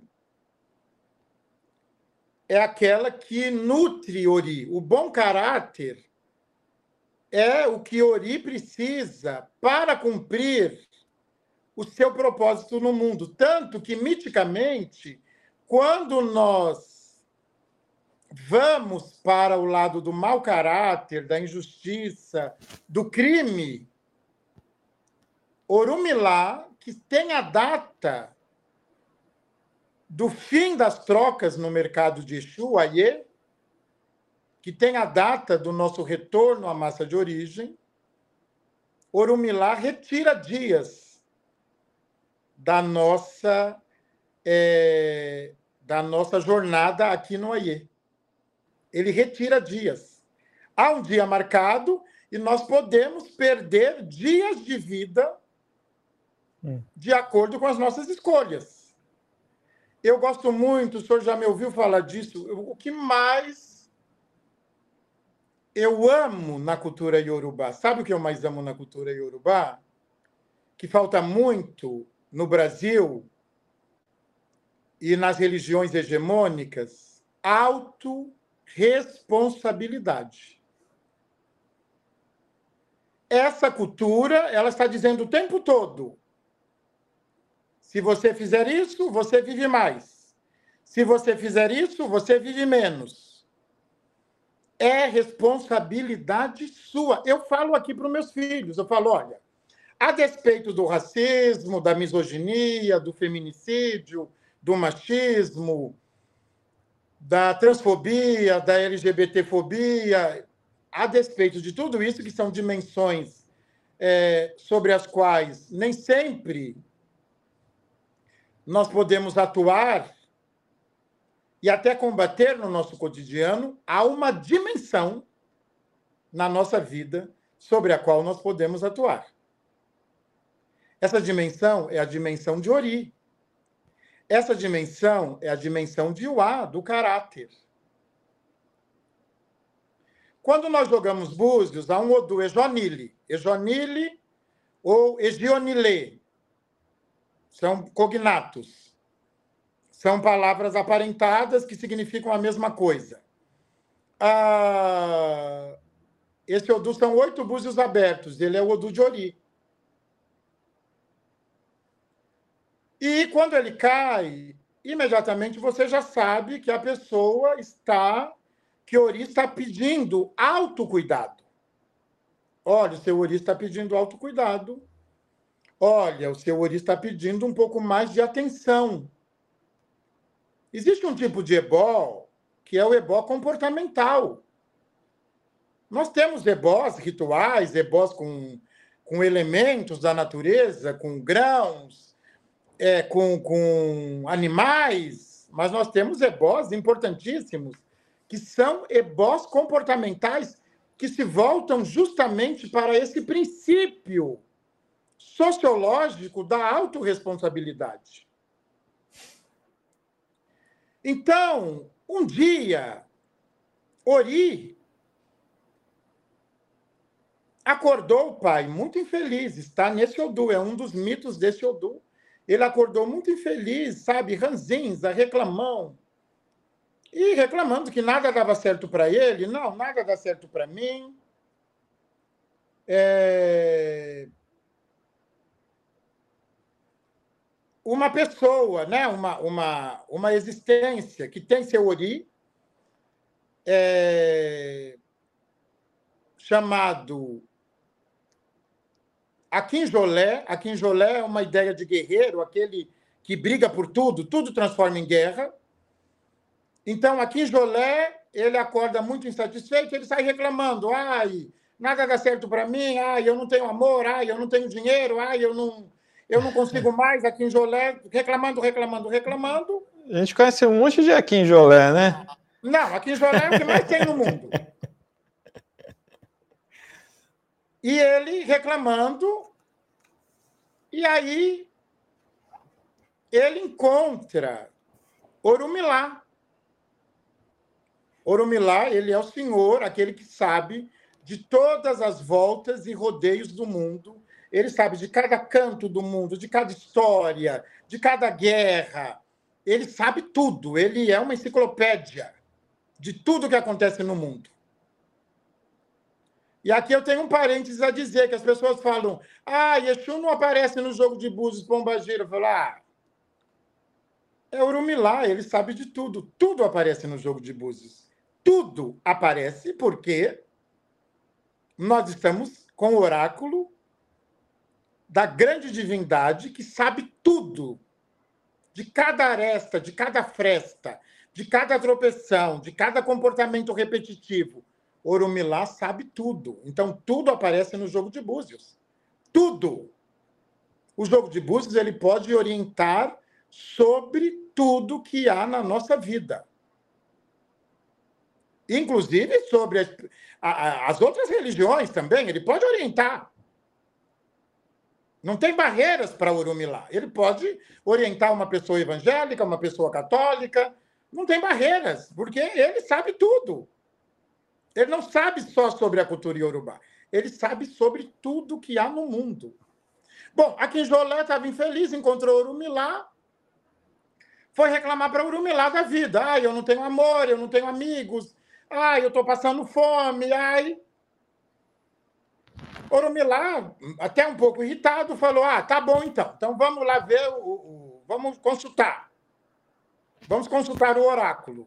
Speaker 3: é, é aquela que nutre Ori. O bom caráter é o que Ori precisa para cumprir o seu propósito no mundo. Tanto que, miticamente, quando nós vamos para o lado do mau caráter, da injustiça, do crime, Orumilá, que tem a data do fim das trocas no mercado de Exu, Aie, que tem a data do nosso retorno à massa de origem, Orumilá retira dias da nossa, é, da nossa jornada aqui no Aie. Ele retira dias. Há um dia marcado e nós podemos perder dias de vida de acordo com as nossas escolhas. Eu gosto muito, o senhor já me ouviu falar disso, o que mais eu amo na cultura iorubá, sabe o que eu mais amo na cultura iorubá? Que falta muito no Brasil e nas religiões hegemônicas, autorresponsabilidade. Essa cultura, ela está dizendo o tempo todo: se você fizer isso, você vive mais. Se você fizer isso, você vive menos. É responsabilidade sua. Eu falo aqui para os meus filhos, eu falo, olha, a despeito do racismo, da misoginia, do feminicídio, do machismo, da transfobia, da LGBTfobia, a despeito de tudo isso, que são dimensões é, sobre as quais nem sempre nós podemos atuar e até combater no nosso cotidiano, há uma dimensão na nossa vida sobre a qual nós podemos atuar. Essa dimensão é a dimensão de Ori. Essa dimensão é a dimensão de Iuá, do caráter. Quando nós jogamos búzios, há um Odu, Ejonile. Ejonile ou Egionile. São cognatos. São palavras aparentadas que significam a mesma coisa. Ah, esse Odu são oito búzios abertos. Ele é o Odu de Ori. E quando ele cai, imediatamente você já sabe que a pessoa está, que Ori está pedindo autocuidado. Olha, o seu Ori está pedindo autocuidado. Olha, o seu Ori está pedindo um pouco mais de atenção. Existe um tipo de ebó, que é o ebó comportamental. Nós temos ebós rituais, ebós com, com elementos da natureza, com grãos, é, com, com animais, mas nós temos ebós importantíssimos, que são ebós comportamentais, que se voltam justamente para esse princípio sociológico da autorresponsabilidade. Então, Um dia, Ori acordou o pai muito infeliz, está nesse Odu, é um dos mitos desse Odu. Ele acordou muito infeliz, sabe, ranzinza, reclamão, e reclamando que nada dava certo para ele. Não, nada dá certo para mim. É... Uma pessoa, né? uma, uma, uma existência que tem seu Ori, é... chamado Akinjolé. Akinjolé é uma ideia de guerreiro, aquele que briga por tudo, tudo transforma em guerra. Então, Akinjolé, ele acorda muito insatisfeito, ele sai reclamando. Ai, nada dá certo para mim, ai, eu não tenho amor, ai, eu não tenho dinheiro, ai, eu não, eu não consigo mais. Akinjolé, reclamando, reclamando, reclamando.
Speaker 2: A gente conhece um monte de Akinjolé, né?
Speaker 3: Não, Akinjolé é o que mais tem no mundo. E ele reclamando, e aí ele encontra Orumilá. Orumilá, ele é o senhor, aquele que sabe de todas as voltas e rodeios do mundo. Ele sabe de cada canto do mundo, de cada história, de cada guerra. Ele sabe tudo. Ele é uma enciclopédia de tudo que acontece no mundo. E aqui eu tenho um parênteses a dizer, que as pessoas falam: ah, Exu não aparece no jogo de Búzios, Pombagira. Eu falo: ah, é Orumilá, ele sabe de tudo. Tudo aparece no jogo de Búzios. Tudo aparece porque nós estamos com o oráculo da grande divindade que sabe tudo, de cada aresta, de cada fresta, de cada tropeção, de cada comportamento repetitivo. Orumilá sabe tudo. Então, tudo aparece no jogo de Búzios. Tudo. O jogo de Búzios, ele pode orientar sobre tudo que há na nossa vida. Inclusive sobre as, a, as outras religiões também, ele pode orientar. Não tem barreiras para Orumilá. Ele pode orientar uma pessoa evangélica, uma pessoa católica. Não tem barreiras, porque ele sabe tudo. Ele não sabe só sobre a cultura iorubá. Ele sabe sobre tudo que há no mundo. Bom, Akinjolé estava infeliz, encontrou Orumilá, foi reclamar para Orumilá da vida. Ai, eu não tenho amor, eu não tenho amigos. Ai, eu estou passando fome. Ai. Orumilá, até um pouco irritado, falou: ah, tá bom então. Então vamos lá ver, o, o, vamos consultar. Vamos consultar o oráculo.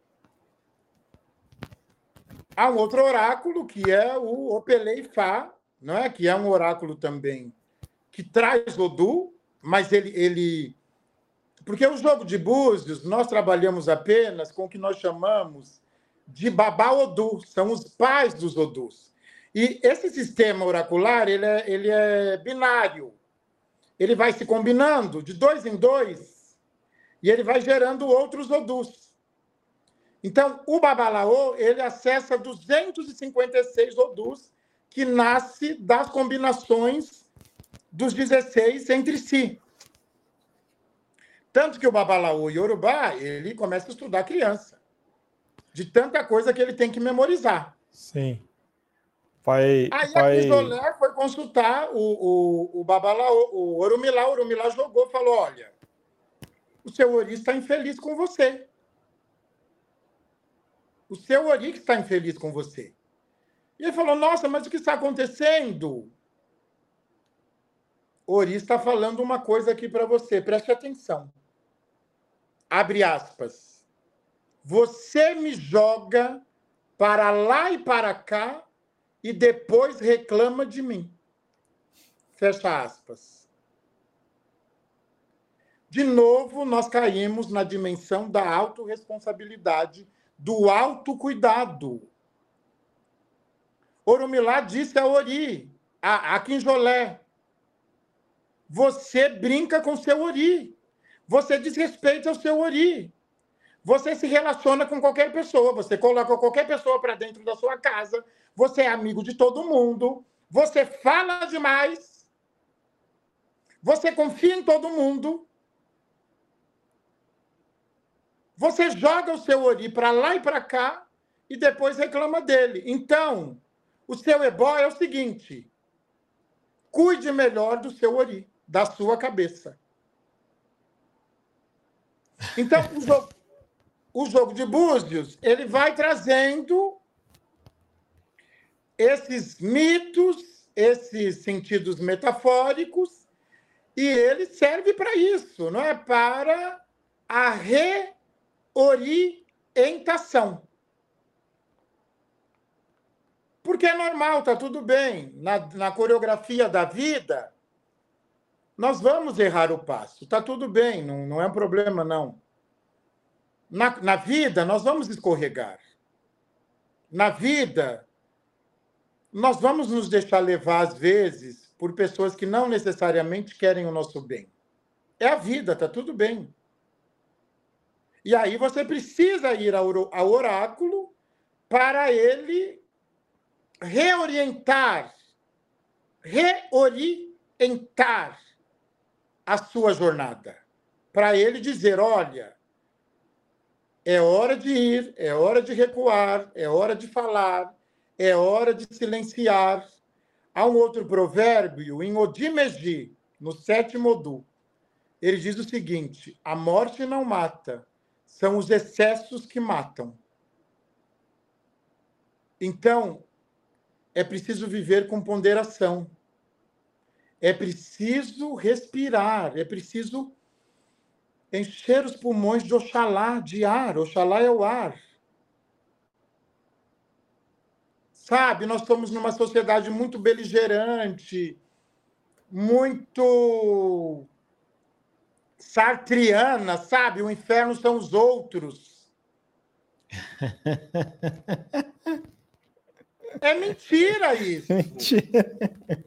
Speaker 3: Há um outro oráculo, que é o Opeleifá, não é? Que é um oráculo também que traz Odu, mas ele, ele... Porque o jogo de Búzios, nós trabalhamos apenas com o que nós chamamos de Babá Odu, são os pais dos Odus. E esse sistema oracular, ele é, ele é binário. Ele vai se combinando de dois em dois e ele vai gerando outros Odus. Então, o Babalaô, ele acessa duzentos e cinquenta e seis Odus, que nasce das combinações dos dezesseis entre si. Tanto que o Babalaô Iorubá, ele começa a estudar criança, de tanta coisa que ele tem que memorizar.
Speaker 2: Sim. Vai,
Speaker 3: Aí
Speaker 2: vai...
Speaker 3: a Akinjolé foi consultar o, o, o Babalaô, o Orumilá. O Orumilá jogou, falou: olha, o seu Ori está infeliz com você. O seu Ori que está infeliz com você. E ele falou: nossa, mas o que está acontecendo? O Ori está falando uma coisa aqui para você, preste atenção. Abre aspas. Você me joga para lá e para cá e depois reclama de mim. Fecha aspas. De novo, nós caímos na dimensão da autorresponsabilidade, do autocuidado. Orumilá disse a Ori, a Akinjolé: você brinca com seu Ori, você desrespeita o seu Ori, você se relaciona com qualquer pessoa, você coloca qualquer pessoa para dentro da sua casa, você é amigo de todo mundo, você fala demais, você confia em todo mundo. você joga o seu ori para lá e para cá e depois reclama dele. Então, o seu ebó é o seguinte: cuide melhor do seu ori, da sua cabeça. Então, o jogo, o jogo de búzios, ele vai trazendo esses mitos, esses sentidos metafóricos, e ele serve para isso, não é? Para a reorientação. Porque é normal, está tudo bem. Na, na coreografia da vida, nós vamos errar o passo. Está tudo bem, não, não é um problema, não. Na, na vida, nós vamos escorregar. Na vida, nós vamos nos deixar levar, às vezes, por pessoas que não necessariamente querem o nosso bem. É a vida, está tudo bem. E aí você precisa ir ao, ao oráculo para ele reorientar, reorientar a sua jornada. Para ele dizer, olha, é hora de ir, é hora de recuar, é hora de falar, é hora de silenciar. Há um outro provérbio em Odimeji, no sétimo Odu. Ele diz o seguinte: a morte não mata, são os excessos que matam. Então, é preciso viver com ponderação. É preciso respirar, é preciso encher os pulmões de Oxalá, de ar. Oxalá é o ar. Sabe, nós estamos numa sociedade muito beligerante, muito sartriana, sabe? O inferno são os outros. É mentira isso.
Speaker 2: Mentira.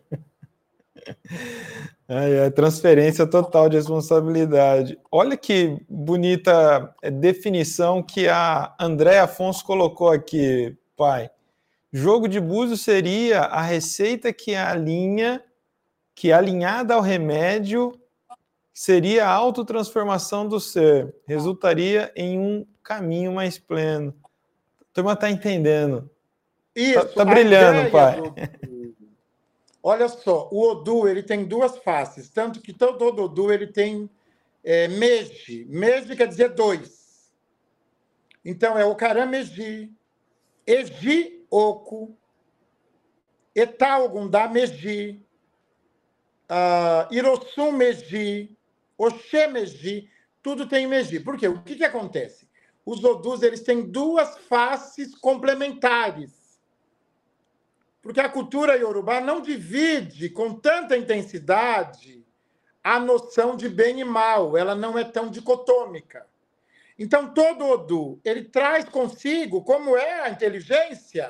Speaker 2: É transferência total de responsabilidade. Olha que bonita definição que a André Afonso colocou aqui, pai. Jogo de búzios seria a receita que alinha, que alinhada ao remédio, seria a autotransformação do ser, resultaria em um caminho mais pleno. A turma está entendendo.
Speaker 3: Isso,
Speaker 2: tá, tá brilhando, pai.
Speaker 3: Do... Olha só, o Odu ele tem duas faces, tanto que todo Odu ele tem é, meji. Meji quer dizer dois. Então, é Ocarã Meji, Eji Oku, Eta Ogundá Meji, uh, Irosum Meji, Oxê Meji, tudo tem Meji. Por quê? O que, que acontece? Os Odus eles têm duas faces complementares. Porque a cultura iorubá não divide com tanta intensidade a noção de bem e mal. Ela não é tão dicotômica. Então, todo Odu, ele traz consigo, como é a inteligência,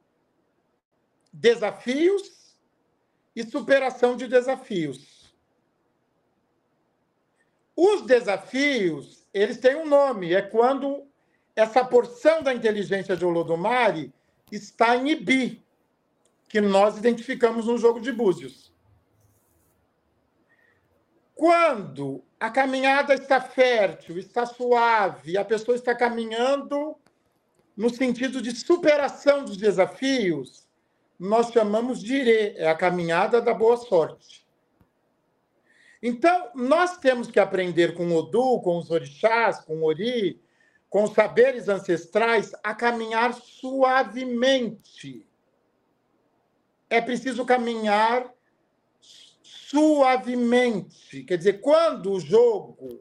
Speaker 3: desafios e superação de desafios. Os desafios, eles têm um nome. É quando essa porção da inteligência de Olodumare está em Ibi, que nós identificamos no jogo de búzios. Quando a caminhada está fértil, está suave, a pessoa está caminhando no sentido de superação dos desafios, nós chamamos de Ire, é a caminhada da boa sorte. Então, nós temos que aprender com o Odu, com os orixás, com o Ori, com os saberes ancestrais, a caminhar suavemente. É preciso caminhar suavemente. Quer dizer, quando o jogo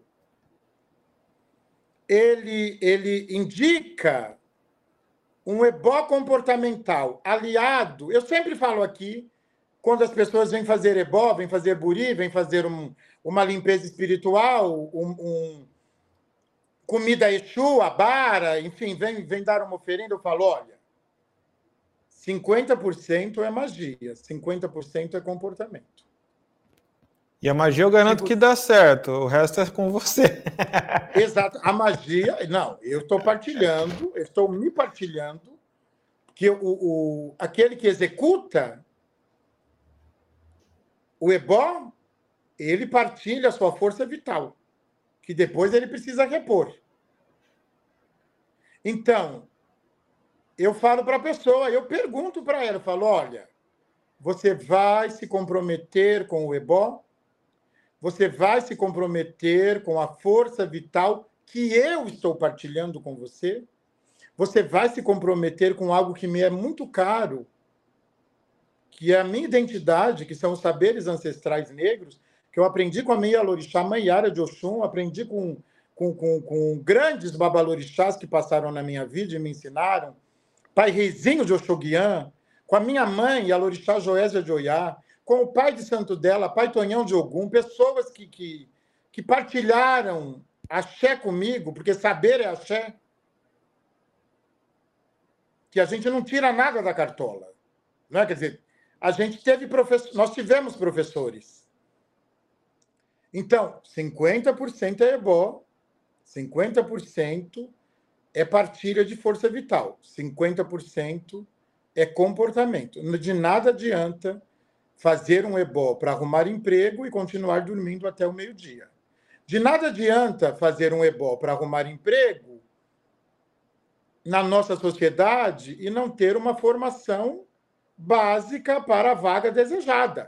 Speaker 3: ele, ele indica um ebó comportamental aliado, eu sempre falo aqui, quando as pessoas vêm fazer ebó, vêm fazer buri, vêm fazer um, uma limpeza espiritual, um, um, comida Exu, abara, enfim, vem, vem dar uma oferenda, eu falo, olha, cinquenta por cento é magia, cinquenta por cento é comportamento.
Speaker 2: E a magia eu garanto que dá certo, o resto é com você.
Speaker 3: Exato. A magia, não, eu estou partilhando, eu estou me partilhando, que o, o, aquele que executa o ebó, ele partilha a sua força vital, que depois ele precisa repor. Então, eu falo para a pessoa, eu pergunto para ela, eu falo, olha, você vai se comprometer com o ebó? Você vai se comprometer com a força vital que eu estou partilhando com você? Você vai se comprometer com algo que me é muito caro, que é a minha identidade, que são os saberes ancestrais negros, que eu aprendi com a minha Alorixá Maiara de Oxum, aprendi com, com, com, com grandes babalorixás que passaram na minha vida e me ensinaram, Pai Reizinho de Oxoguian, com a minha mãe, Alorixá Joésia de Oiá, com o pai de santo dela, Pai Tonhão de Ogum, pessoas que, que, que partilharam axé comigo, porque saber é axé, que a gente não tira nada da cartola. Não é? Quer dizer, a gente teve professor, nós tivemos professores. Então, cinquenta por cento é ebó, cinquenta por cento é partilha de força vital, cinquenta por cento é comportamento. De nada adianta fazer um ebó para arrumar emprego e continuar dormindo até o meio-dia. De nada adianta fazer um ebó para arrumar emprego na nossa sociedade e não ter uma formação básica para a vaga desejada.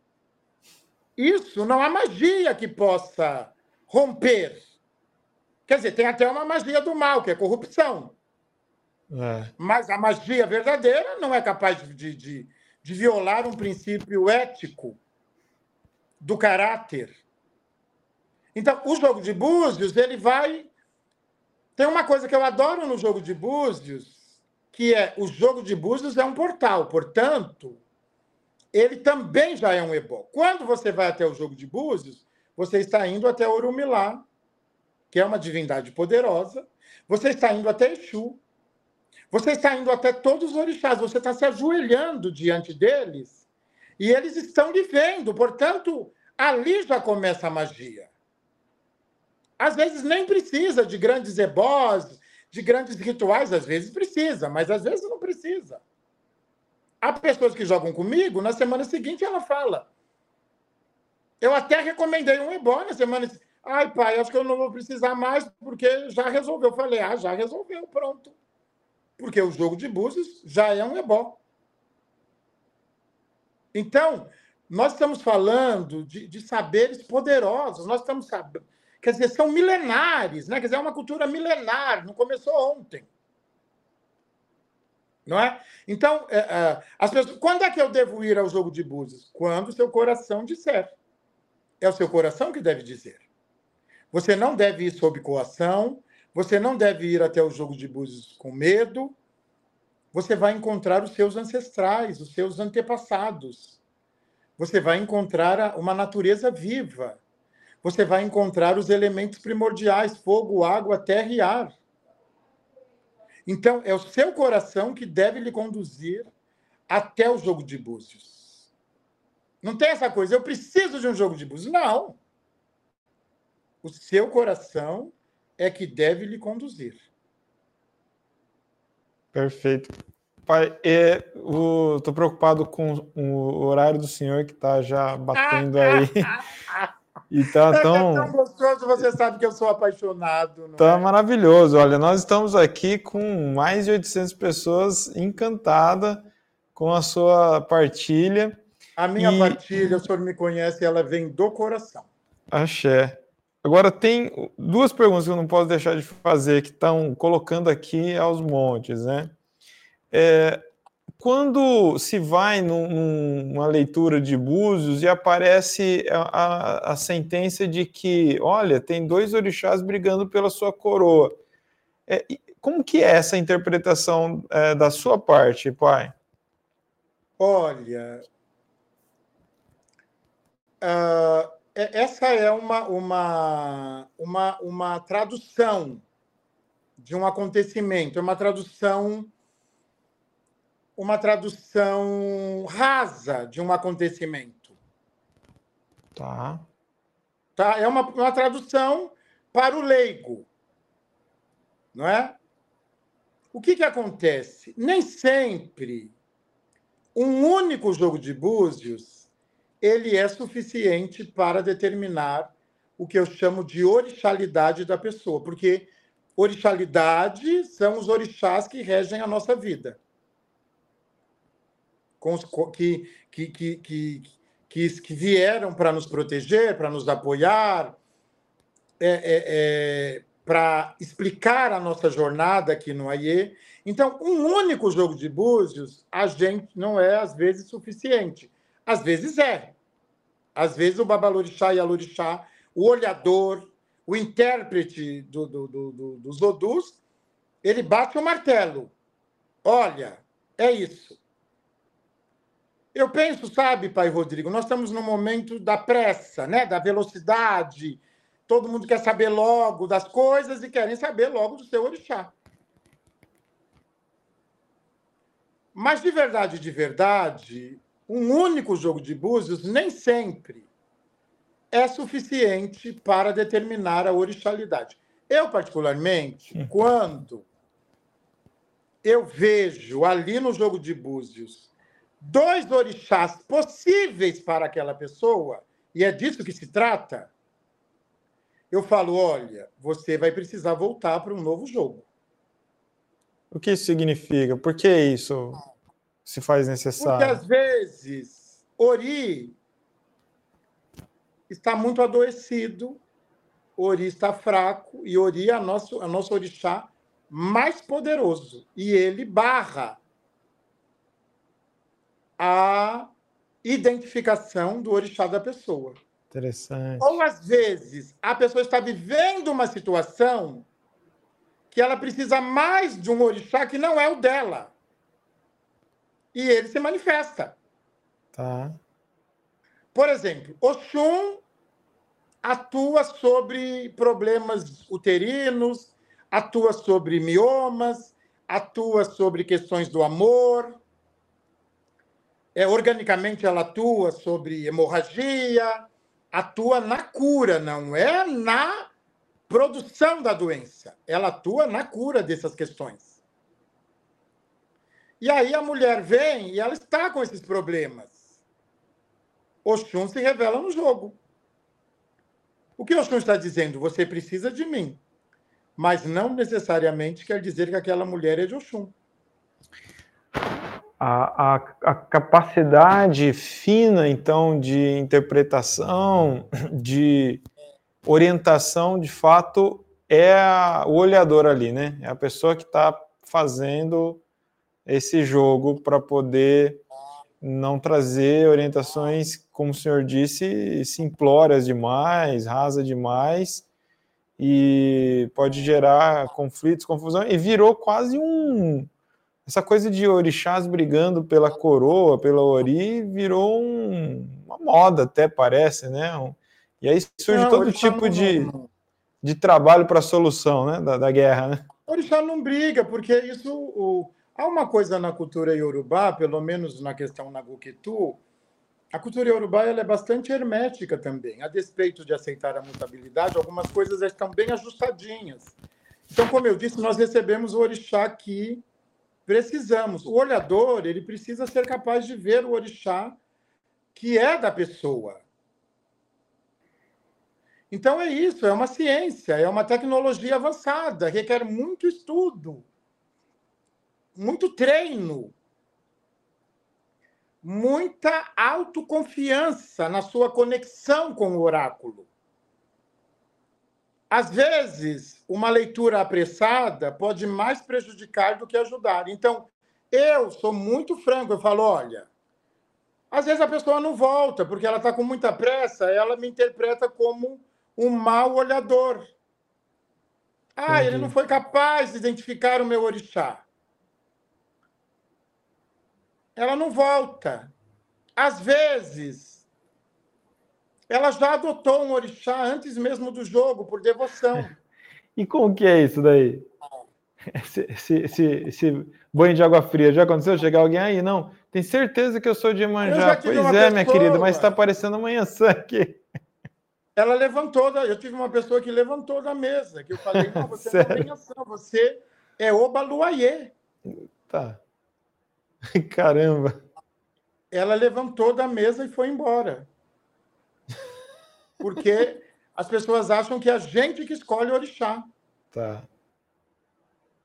Speaker 3: Isso não há magia que possa romper. Quer dizer, tem até uma magia do mal, que é corrupção. É. Mas a magia verdadeira não é capaz de, de, de violar um princípio ético do caráter. Então, o jogo de búzios, ele vai... Tem uma coisa que eu adoro no jogo de búzios, que é o jogo de búzios é um portal, portanto, ele também já é um ebó. Quando você vai até o jogo de búzios, você está indo até Orumilá, que é uma divindade poderosa, você está indo até Exu, você está indo até todos os orixás, você está se ajoelhando diante deles, e eles estão lhe vendo, portanto, ali já começa a magia. Às vezes nem precisa de grandes ebós, de grandes rituais, às vezes precisa, mas às vezes não precisa. Há pessoas que jogam comigo, na semana seguinte ela fala. Eu até recomendei um ebó na semana seguinte. Ai, pai, acho que eu não vou precisar mais, porque já resolveu. Eu falei, ah, já resolveu, pronto. Porque o jogo de búzios já é um ebó. Então, nós estamos falando de, de saberes poderosos, nós estamos sabendo. Quer dizer, são milenares, né? Quer dizer, é uma cultura milenar, não começou ontem. Não é? Então, é, é, as pessoas, quando é que eu devo ir ao jogo de búzios? Quando o seu coração disser. É o seu coração que deve dizer. Você não deve ir sob coação, você não deve ir até o jogo de búzios com medo. Você vai encontrar os seus ancestrais, os seus antepassados. Você vai encontrar uma natureza viva. Você vai encontrar os elementos primordiais, fogo, água, terra e ar. Então, é o seu coração que deve lhe conduzir até o jogo de búzios. Não tem essa coisa, eu preciso de um jogo de búzios. Não. O seu coração é que deve lhe conduzir.
Speaker 2: Perfeito. Pai, estou é, preocupado com o horário do senhor que está já batendo aí. E tá
Speaker 3: é
Speaker 2: tão...
Speaker 3: é tão gostoso, você sabe que eu sou apaixonado. Não
Speaker 2: tá
Speaker 3: é?
Speaker 2: Maravilhoso. Olha, nós estamos aqui com mais de oitocentas pessoas encantadas com a sua partilha.
Speaker 3: A minha
Speaker 2: e...
Speaker 3: partilha, o senhor me conhece, ela vem do coração.
Speaker 2: Axé. Agora, tem duas perguntas que eu não posso deixar de fazer, que estão colocando aqui aos montes, né? É... Quando se vai num, numa leitura de Búzios e aparece a, a, a sentença de que, olha, tem dois orixás brigando pela sua coroa. É, como que é essa interpretação é, da sua parte, pai?
Speaker 3: Olha, uh, essa é uma, uma, uma, uma tradução de um acontecimento, é uma tradução... uma tradução rasa de um acontecimento.
Speaker 2: Tá.
Speaker 3: Tá? É uma, uma tradução para o leigo. Não é? O que, que acontece? Nem sempre um único jogo de búzios ele é suficiente para determinar o que eu chamo de orixalidade da pessoa, porque orixalidade são os orixás que regem a nossa vida. Com os, que, que, que, que, que, que vieram para nos proteger, para nos apoiar, é, é, é, para explicar a nossa jornada aqui no Aie. Então, um único jogo de búzios, a gente não é, às vezes, suficiente. Às vezes é. Às vezes o babalorixá e a lorixá, o olhador, o intérprete do, do, do, do, dos odus, ele bate o martelo. Olha, é isso. Eu penso, sabe, Pai Rodrigo, nós estamos num momento da pressa, né? Da velocidade. Todo mundo quer saber logo das coisas e querem saber logo do seu orixá. Mas, de verdade, de verdade, um único jogo de búzios nem sempre é suficiente para determinar a orixalidade. Eu, particularmente, quando eu vejo ali no jogo de búzios dois orixás possíveis para aquela pessoa, e é disso que se trata, eu falo, olha, você vai precisar voltar para um novo jogo.
Speaker 2: O que isso significa? Por que isso se faz necessário?
Speaker 3: Porque, às vezes, Ori está muito adoecido, Ori está fraco, e Ori é a nosso, a nosso orixá mais poderoso. E ele barra a identificação do orixá da pessoa.
Speaker 2: Interessante.
Speaker 3: Ou, às vezes, a pessoa está vivendo uma situação que ela precisa mais de um orixá que não é o dela. E ele se manifesta.
Speaker 2: Tá.
Speaker 3: Por exemplo, Oxum atua sobre problemas uterinos, atua sobre miomas, atua sobre questões do amor. É, organicamente, ela atua sobre hemorragia, atua na cura, não é na produção da doença. Ela atua na cura dessas questões. E aí a mulher vem e ela está com esses problemas. Oxum se revela no jogo. O que Oxum está dizendo? Você precisa de mim. Mas não necessariamente quer dizer que aquela mulher é de Oxum.
Speaker 2: A, a, a capacidade fina, então, de interpretação, de orientação, de fato, é a, o olhador ali, né? É a pessoa que está fazendo esse jogo para poder não trazer orientações, como o senhor disse, simplórias demais, rasa demais, e pode gerar conflitos, confusão, e virou quase um... Essa coisa de orixás brigando pela coroa, pela ori, virou um, uma moda até, parece, né? Um, e aí surge
Speaker 3: não,
Speaker 2: todo tipo
Speaker 3: não,
Speaker 2: de,
Speaker 3: não.
Speaker 2: de trabalho para a solução, né, da, da guerra, né?
Speaker 3: O orixá não briga, porque isso... O... Há uma coisa na cultura iorubá, pelo menos na questão Naguketu, a cultura iorubá ela é bastante hermética também. A despeito de aceitar a mutabilidade, algumas coisas estão bem ajustadinhas. Então, como eu disse, nós recebemos o orixá que precisamos. O olhador, ele precisa ser capaz de ver o orixá que é da pessoa. Então, é isso, é uma ciência, é uma tecnologia avançada, requer muito estudo, muito treino, muita autoconfiança na sua conexão com o oráculo. Às vezes, uma leitura apressada pode mais prejudicar do que ajudar. Então, eu sou muito franco, eu falo, olha, às vezes a pessoa não volta, porque ela está com muita pressa, ela me interpreta como um mau olhador. Ah, Entendi. Ele não foi capaz de identificar o meu orixá. Ela não volta. Às vezes, ela já adotou um orixá antes mesmo do jogo, por devoção.
Speaker 2: E como que é isso daí? Esse, esse, esse, esse banho de água fria, já aconteceu? Chegar alguém aí? Não, tem certeza que eu sou de Iemanjá. Pois é, pessoa, minha querida, mas está parecendo amanhã aqui.
Speaker 3: Ela levantou, da, eu tive uma pessoa que levantou da mesa, que eu falei, não, você não tem ação, você é Obaluayê.
Speaker 2: Tá. Caramba.
Speaker 3: Ela levantou da mesa e foi embora. Porque as pessoas acham que é a gente que escolhe o orixá.
Speaker 2: Tá.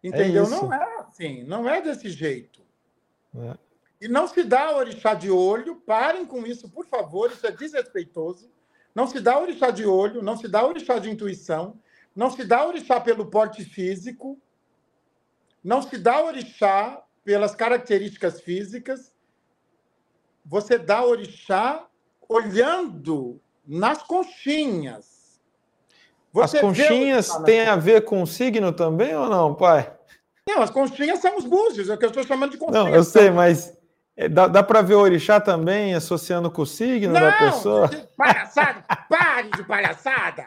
Speaker 3: Entendeu?
Speaker 2: É isso.
Speaker 3: Não é assim, não é desse jeito.
Speaker 2: É.
Speaker 3: E não se dá orixá de olho, parem com isso, por favor, isso é desrespeitoso. Não se dá orixá de olho, não se dá orixá de intuição, não se dá orixá pelo porte físico, não se dá orixá pelas características físicas. Você dá orixá olhando nas conchinhas. Você
Speaker 2: As conchinhas têm a ver com o signo também ou não, pai?
Speaker 3: Não, as conchinhas são os búzios, é o que eu estou chamando de conchinhas.
Speaker 2: Não, eu sei, mas dá, dá para ver o orixá também associando com o signo
Speaker 3: não,
Speaker 2: da pessoa?
Speaker 3: Não, palhaçada! Pare de palhaçada!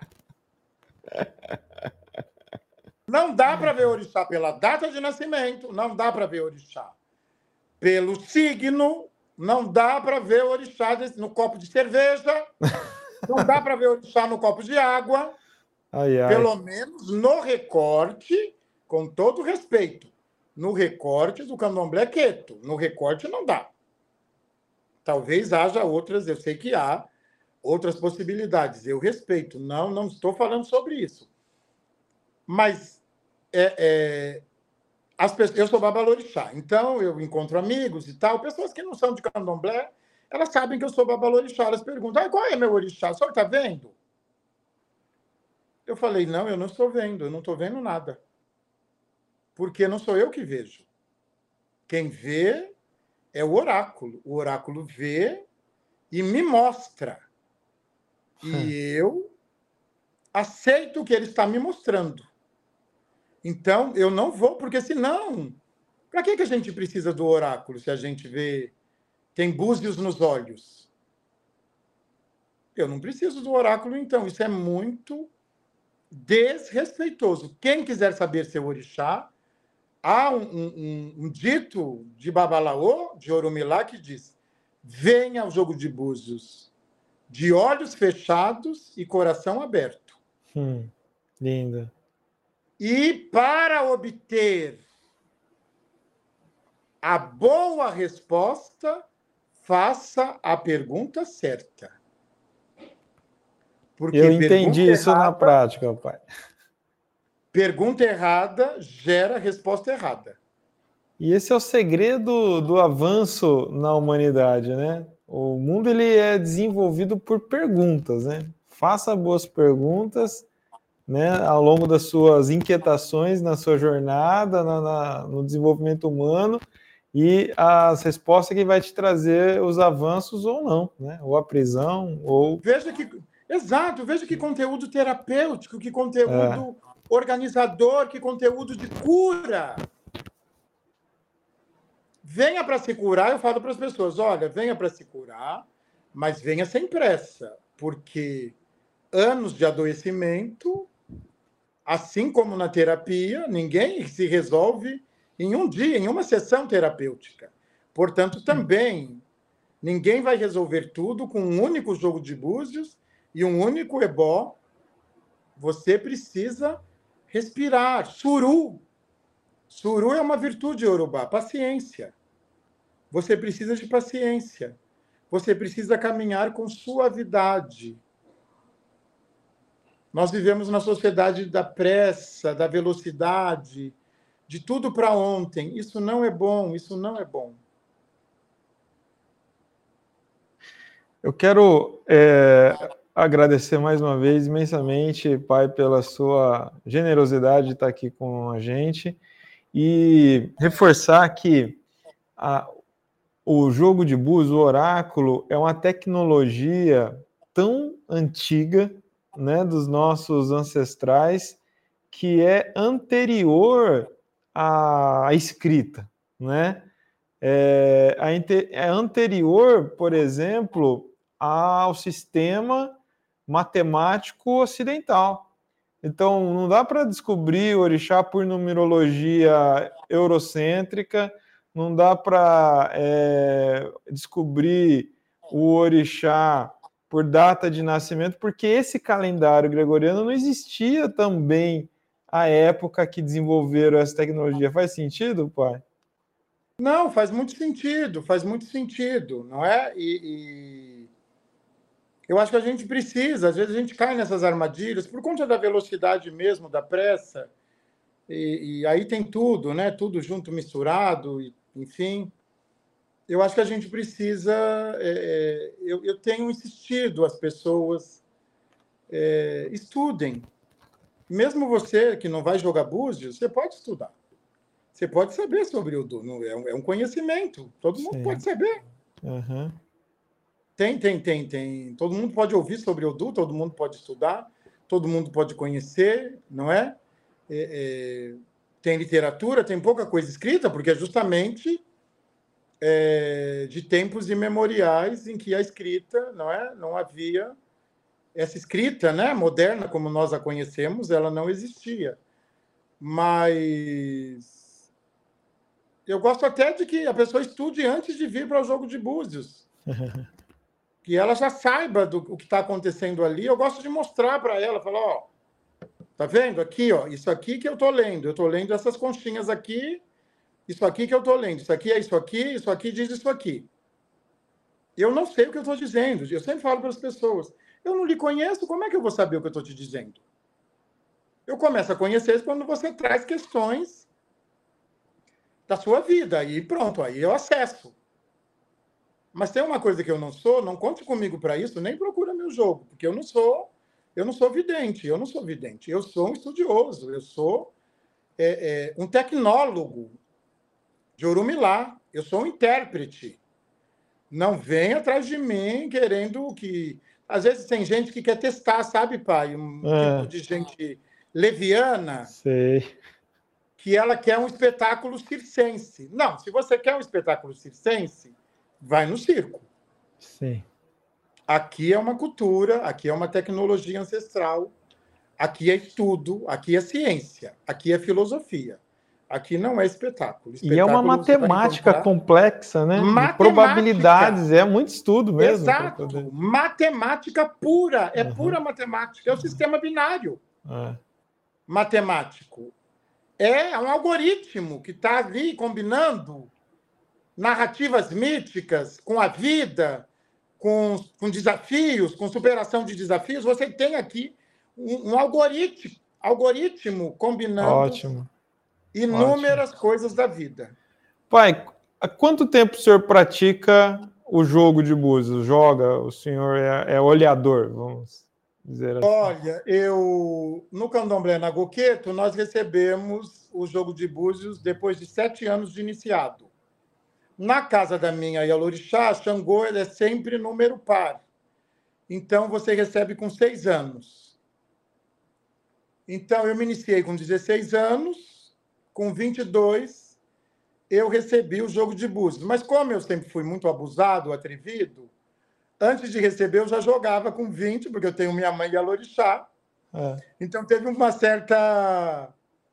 Speaker 3: Não dá para ver orixá pela data de nascimento, não dá para ver orixá pelo signo, não dá para ver orixá no copo de cerveja, não dá para ver orixá no copo de água.
Speaker 2: Ai, ai.
Speaker 3: Pelo menos no recorte, com todo respeito, no recorte do candomblé queto. No recorte não dá. Talvez haja outras, eu sei que há outras possibilidades. Eu respeito, não, não estou falando sobre isso. Mas é, é, as pessoas, eu sou babalorixá, então eu encontro amigos e tal, pessoas que não são de candomblé, elas sabem que eu sou babalorixá, elas perguntam, ah, qual é meu orixá? O senhor está vendo? Eu falei, não, eu não estou vendo, eu não estou vendo nada. Porque não sou eu que vejo. Quem vê é o oráculo. O oráculo vê e me mostra. E eu aceito o que ele está me mostrando. Então, eu não vou, porque senão... Para que, que a gente precisa do oráculo se a gente vê... Tem búzios nos olhos? Eu não preciso do oráculo, então. Isso é muito... desrespeitoso. Quem quiser saber seu orixá, há um, um, um dito de Babalaô, de Orumilá, que diz: venha ao jogo de búzios de olhos fechados e coração aberto.
Speaker 2: Hum, linda.
Speaker 3: E para obter a boa resposta, faça a pergunta certa.
Speaker 2: Porque eu entendi isso errada, na prática, pai.
Speaker 3: Pergunta errada gera resposta errada.
Speaker 2: E esse é o segredo do avanço na humanidade, né? O mundo ele é desenvolvido por perguntas, né? Faça boas perguntas, né? Ao longo das suas inquietações na sua jornada, na, na, no desenvolvimento humano, e as respostas que vai te trazer os avanços ou não, né? Ou a prisão, ou...
Speaker 3: Veja que... Exato, veja que conteúdo terapêutico, que conteúdo é. organizador, que conteúdo de cura. Venha para se curar, eu falo para as pessoas, olha, venha para se curar, mas venha sem pressa, porque anos de adoecimento, assim como na terapia, ninguém se resolve em um dia, em uma sessão terapêutica. Portanto, também, ninguém vai resolver tudo com um único jogo de búzios e um único ebó. Você precisa respirar. Suru. Suru é uma virtude iorubá, paciência. Você precisa de paciência. Você precisa caminhar com suavidade. Nós vivemos na sociedade da pressa, da velocidade, de tudo para ontem. Isso não é bom, isso não é bom.
Speaker 2: Eu quero é, agradecer mais uma vez imensamente, pai, pela sua generosidade de estar aqui com a gente e reforçar que a, o jogo de búzios, o oráculo, é uma tecnologia tão antiga, né, dos nossos ancestrais, que é anterior à escrita, né? É, é anterior, por exemplo, ao sistema matemático ocidental. Então, não dá para descobrir o orixá por numerologia eurocêntrica, não dá para é, descobrir o orixá por data de nascimento, porque esse calendário gregoriano não existia também à época que desenvolveram essa tecnologia. Faz sentido, pai?
Speaker 3: Não, faz muito sentido, faz muito sentido, não é? E, e eu acho que a gente precisa, às vezes a gente cai nessas armadilhas, por conta da velocidade mesmo, da pressa, E, e aí tem tudo, né? Tudo junto, misturado, e, enfim. Eu acho que a gente precisa... É, eu, eu tenho insistido as pessoas é, estudem. Mesmo você que não vai jogar búzios, você pode estudar. Você pode saber sobre o Udu. É um conhecimento. Todo mundo
Speaker 2: Sim.
Speaker 3: pode saber.
Speaker 2: Uhum.
Speaker 3: Tem, tem, tem, tem. Todo mundo pode ouvir sobre o Udu, todo mundo pode estudar, todo mundo pode conhecer, não é? É, é... Tem literatura, tem pouca coisa escrita, porque é justamente é, de tempos imemoriais em que a escrita, não é? Não havia essa escrita, né, moderna como nós a conhecemos, ela não existia. Mas eu gosto até de que a pessoa estude antes de vir para o jogo de búzios. Que ela já saiba do o que está acontecendo ali. Eu gosto de mostrar para ela, falar, ó, tá vendo aqui, ó, isso aqui que eu estou lendo. Eu estou lendo essas conchinhas aqui, isso aqui que eu estou lendo. Isso aqui é isso aqui, isso aqui diz isso aqui. Eu não sei o que eu estou dizendo. Eu sempre falo para as pessoas, eu não lhe conheço, como é que eu vou saber o que eu estou te dizendo? Eu começo a conhecer quando você traz questões da sua vida. E pronto, aí eu acesso. Mas tem uma coisa que eu não sou, não conte comigo para isso, nem procura meu jogo, porque eu não sou, eu não sou vidente, eu não sou vidente. Eu sou um estudioso, eu sou é, é, um tecnólogo de Orumilá, eu sou um intérprete. Não vem atrás de mim querendo que... Às vezes tem gente que quer testar, sabe, pai? Um é. tipo de gente leviana.
Speaker 2: Sei.
Speaker 3: Que ela quer um espetáculo circense. Não, se você quer um espetáculo circense, vai no circo.
Speaker 2: Sim.
Speaker 3: Aqui é uma cultura, aqui é uma tecnologia ancestral, aqui é estudo, aqui é ciência, aqui é filosofia. Aqui não é espetáculo. espetáculo
Speaker 2: e é uma matemática encontrar... complexa, né?
Speaker 3: Matemática.
Speaker 2: De probabilidades, é muito estudo mesmo.
Speaker 3: Exato. Poder... Matemática pura, é uhum. pura matemática, é o sistema binário
Speaker 2: é.
Speaker 3: matemático. É um algoritmo que está ali combinando narrativas míticas com a vida, com, com desafios, com superação de desafios. Você tem aqui um, um algoritmo, algoritmo combinando
Speaker 2: Ótimo.
Speaker 3: inúmeras
Speaker 2: Ótimo.
Speaker 3: coisas da vida.
Speaker 2: Pai, há quanto tempo o senhor pratica o jogo de búzios? Joga? O senhor é, é olhador, vamos dizer assim.
Speaker 3: Olha, eu no Candomblé na Goqueto, nós recebemos o jogo de búzios depois de sete anos de iniciado. Na casa da minha Yalorixá, Xangô ele é sempre número par. Então, você recebe com seis anos. Então, eu me iniciei com dezesseis anos, com vinte e dois, eu recebi o jogo de búzios. Mas como eu sempre fui muito abusado, atrevido, antes de receber, eu já jogava com vinte, porque eu tenho minha mãe Yalorixá. É. Então, teve uma certa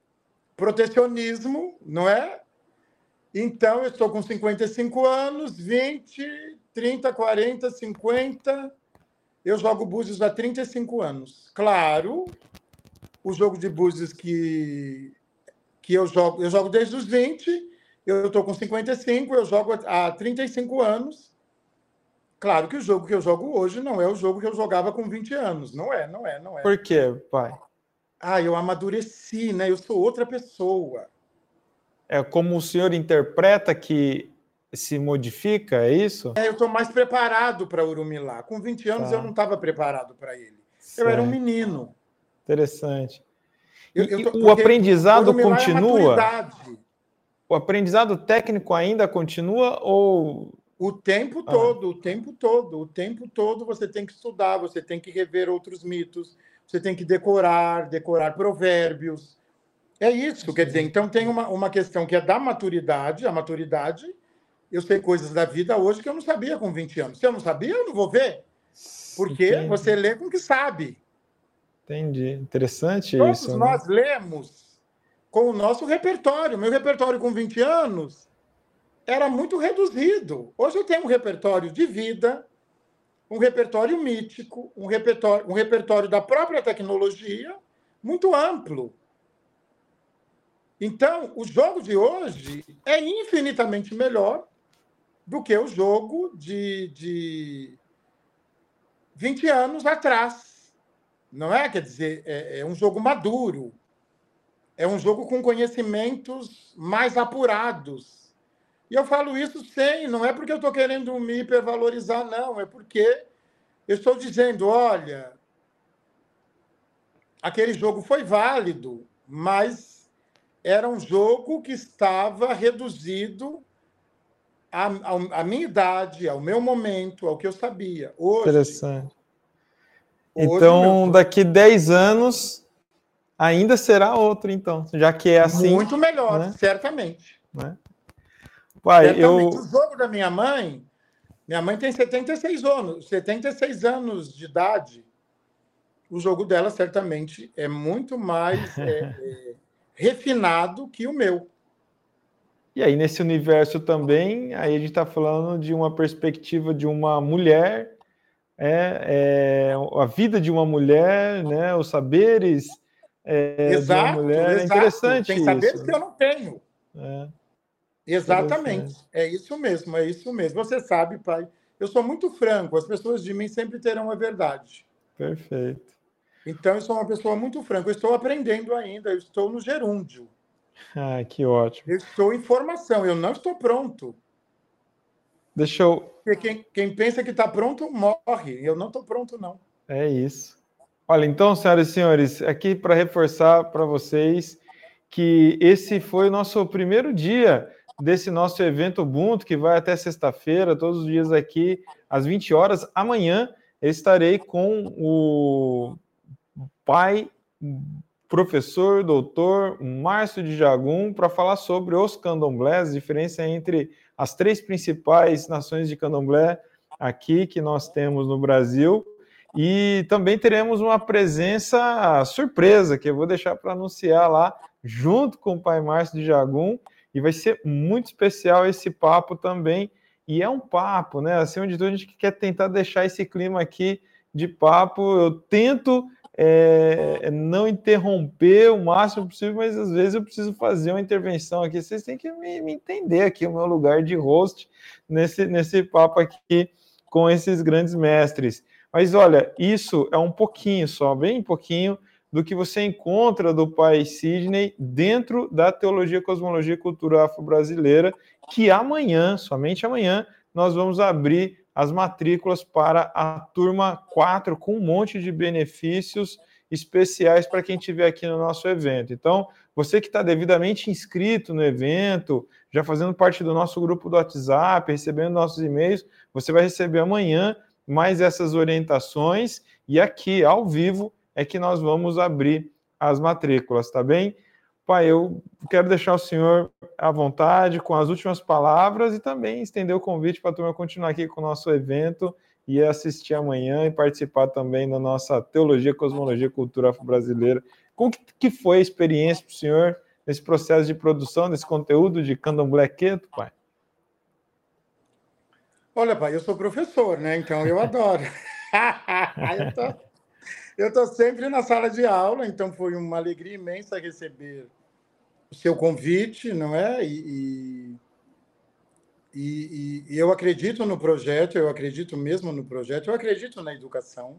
Speaker 3: protecionismo, não é? Então, eu estou com cinquenta e cinco anos, vinte, trinta, quarenta, cinquenta. Eu jogo búzios há trinta e cinco anos. Claro, o jogo de búzios que, que eu jogo, eu jogo desde os vinte, eu estou com cinquenta e cinco, eu jogo há trinta e cinco anos. Claro que o jogo que eu jogo hoje não é o jogo que eu jogava com vinte anos. Não é, não é, não é.
Speaker 2: Por quê, pai?
Speaker 3: Ah, eu amadureci, né? Eu sou outra pessoa.
Speaker 2: É como o senhor interpreta que se modifica, é isso?
Speaker 3: É, eu estou mais preparado para Orumilá. Com vinte anos, tá. eu não estava preparado para ele.
Speaker 2: Certo.
Speaker 3: Eu era um menino.
Speaker 2: Interessante. E,
Speaker 3: eu, eu tô,
Speaker 2: o aprendizado
Speaker 3: Orumilá
Speaker 2: continua?
Speaker 3: É
Speaker 2: o aprendizado técnico ainda continua ou...
Speaker 3: O tempo todo, ah. o tempo todo, o tempo todo você tem que estudar, você tem que rever outros mitos, você tem que decorar, decorar provérbios. É isso, quer dizer, então tem uma, uma questão que é da maturidade, a maturidade, eu sei coisas da vida hoje que eu não sabia com vinte anos. Se eu não sabia, eu não vou ver. Porque Entendi. Você lê com o que sabe.
Speaker 2: Entendi, interessante
Speaker 3: Todos
Speaker 2: isso.
Speaker 3: Todos nós né? lemos com o nosso repertório. Meu repertório com vinte anos era muito reduzido. Hoje eu tenho um repertório de vida, um repertório mítico, um repertório, um repertório da própria tecnologia muito amplo. Então, o jogo de hoje é infinitamente melhor do que o jogo de, de vinte anos atrás. Não é? Quer dizer, é, é um jogo maduro. é um jogo com conhecimentos mais apurados. E eu falo isso sem, não é porque eu estou querendo me hipervalorizar, não, é porque eu estou dizendo, olha, aquele jogo foi válido, mas era um jogo que estava reduzido à, à, à minha idade, ao meu momento, ao que eu sabia. Hoje,
Speaker 2: Interessante.
Speaker 3: hoje
Speaker 2: Então,
Speaker 3: meu...
Speaker 2: daqui dez anos, ainda será outro, então, já que é assim.
Speaker 3: Muito melhor,
Speaker 2: né?
Speaker 3: certamente.
Speaker 2: Né? Pai,
Speaker 3: certamente.
Speaker 2: eu...
Speaker 3: O jogo da minha mãe, minha mãe tem setenta e seis anos, setenta e seis anos de idade. O jogo dela, certamente, é muito mais é, é, refinado que o meu.
Speaker 2: E aí, nesse universo também, aí a gente está falando de uma perspectiva de uma mulher, é, é, a vida de uma mulher, né, os saberes é, de uma
Speaker 3: Exato,
Speaker 2: mulher. É
Speaker 3: exato.
Speaker 2: interessante
Speaker 3: Tem
Speaker 2: isso.
Speaker 3: saberes que eu não tenho.
Speaker 2: É,
Speaker 3: Exatamente. É isso mesmo, é isso mesmo. Você sabe, pai, eu sou muito franco, as pessoas de mim sempre terão a verdade.
Speaker 2: Perfeito.
Speaker 3: Então, eu sou uma pessoa muito franca. Eu estou aprendendo ainda, eu estou no gerúndio.
Speaker 2: Ah, que ótimo.
Speaker 3: Eu estou em formação, eu não estou pronto.
Speaker 2: Deixa eu...
Speaker 3: Porque quem, quem pensa que está pronto, morre. Eu não estou pronto, não.
Speaker 2: É isso. Olha, então, senhoras e senhores, aqui para reforçar para vocês que esse foi o nosso primeiro dia desse nosso evento Ubuntu, que vai até sexta-feira, todos os dias aqui, às vinte horas. Amanhã eu estarei com o pai, professor, doutor Márcio de Jagum, para falar sobre os candomblés, a diferença entre as três principais nações de candomblé aqui que nós temos no Brasil. E também teremos uma presença surpresa, que eu vou deixar para anunciar lá, junto com o pai Márcio de Jagum, e vai ser muito especial esse papo também. E é um papo, né? Acima de tudo, a gente quer tentar deixar esse clima aqui de papo. Eu tento é, não interromper o máximo possível, mas às vezes eu preciso fazer uma intervenção aqui. Vocês têm que me, me entender aqui, o meu lugar de host nesse, nesse papo aqui com esses grandes mestres. Mas olha, isso é um pouquinho só, bem pouquinho, do que você encontra do pai Sidney dentro da Teologia, Cosmologia e Cultura Afro-Brasileira, que amanhã, somente amanhã, nós vamos abrir as matrículas para a turma quatro, com um monte de benefícios especiais para quem estiver aqui no nosso evento. Então, você que está devidamente inscrito no evento, já fazendo parte do nosso grupo do WhatsApp, recebendo nossos e-mails, você vai receber amanhã mais essas orientações, e aqui, ao vivo, é que nós vamos abrir as matrículas, tá bem? Pai, eu quero deixar o senhor à vontade com as últimas palavras e também estender o convite para a turma continuar aqui com o nosso evento e assistir amanhã e participar também da nossa Teologia, Cosmologia e Cultura Afro-Brasileira. Como que foi a experiência para o senhor nesse processo de produção desse conteúdo de Candomblé Queto, pai?
Speaker 3: Olha, pai, eu sou professor, né? Então eu adoro. eu tô, eu tô sempre na sala de aula, então foi uma alegria imensa receber o seu convite, não é? E, e, e, e eu acredito no projeto, eu acredito mesmo no projeto, eu acredito na educação.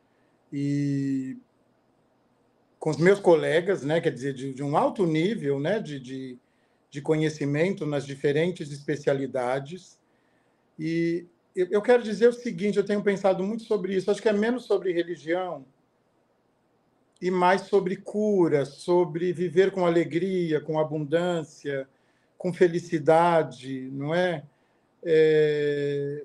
Speaker 3: E com os meus colegas, né? Quer dizer, de, de um alto nível, né? De, de, de conhecimento nas diferentes especialidades. E eu quero dizer o seguinte, eu tenho pensado muito sobre isso, acho que é menos sobre religião e mais sobre cura, sobre viver com alegria, com abundância, com felicidade, não é? é...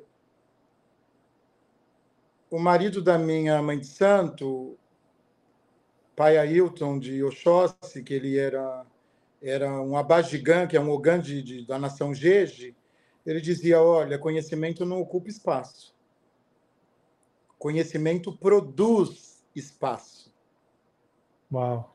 Speaker 3: O marido da minha mãe de santo, pai Ailton de Oxóssi, que ele era, era um abajigã, que é um ogã de, de, da nação Jeje, ele dizia, olha, conhecimento não ocupa espaço. Conhecimento produz espaço.
Speaker 2: Uau.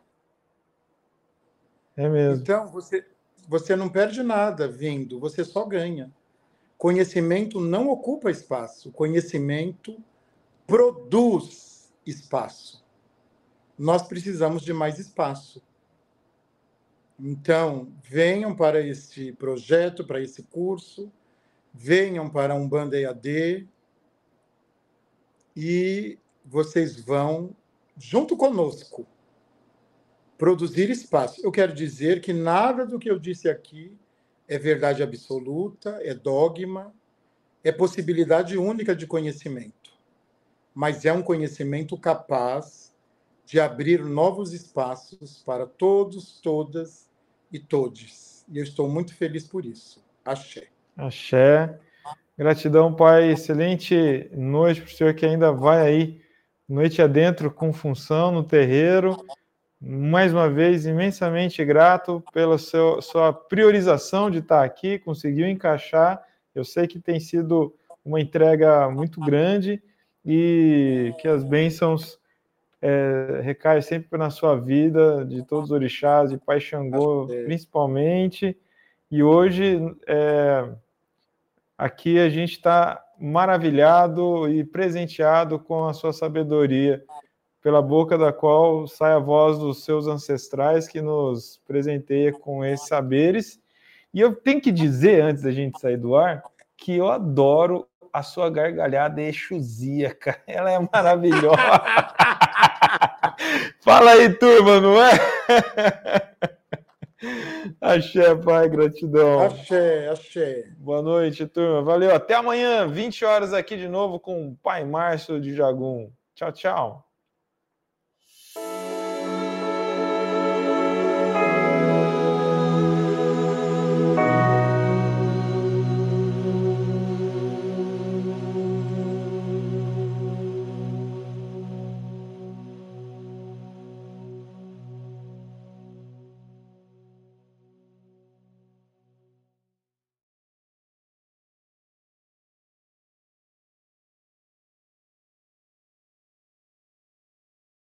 Speaker 2: É mesmo.
Speaker 3: Então, você, você não perde nada vindo, você só ganha. Conhecimento não ocupa espaço. Conhecimento produz espaço. Nós precisamos de mais espaço. Então, venham para este projeto, para esse curso, venham para um Umbanda E A D e vocês vão, junto conosco, produzir espaço. Eu quero dizer que nada do que eu disse aqui é verdade absoluta, é dogma, é possibilidade única de conhecimento, mas é um conhecimento capaz de abrir novos espaços para todos, todas e todes. E eu estou muito feliz por isso. Axé.
Speaker 2: Axé. Gratidão, Pai. Excelente noite para o senhor que ainda vai aí, noite adentro, com função no terreiro. Mais uma vez, imensamente grato pela seu, sua priorização de estar aqui, conseguiu encaixar. Eu sei que tem sido uma entrega muito grande e que as bênçãos é, recaem sempre na sua vida, de todos os orixás, de Pai Xangô principalmente. E hoje, é, aqui a gente está maravilhado e presenteado com a sua sabedoria, pela boca da qual sai a voz dos seus ancestrais, que nos presenteia com esses saberes. E eu tenho que dizer, antes da gente sair do ar, que eu adoro a sua gargalhada exusíaca. Ela é maravilhosa. Fala aí, turma, não é? Axé, Pai, gratidão.
Speaker 3: Axé, axé.
Speaker 2: Boa noite, turma. Valeu. Até amanhã, vinte horas aqui de novo com o Pai Márcio de Jagum. Tchau, tchau.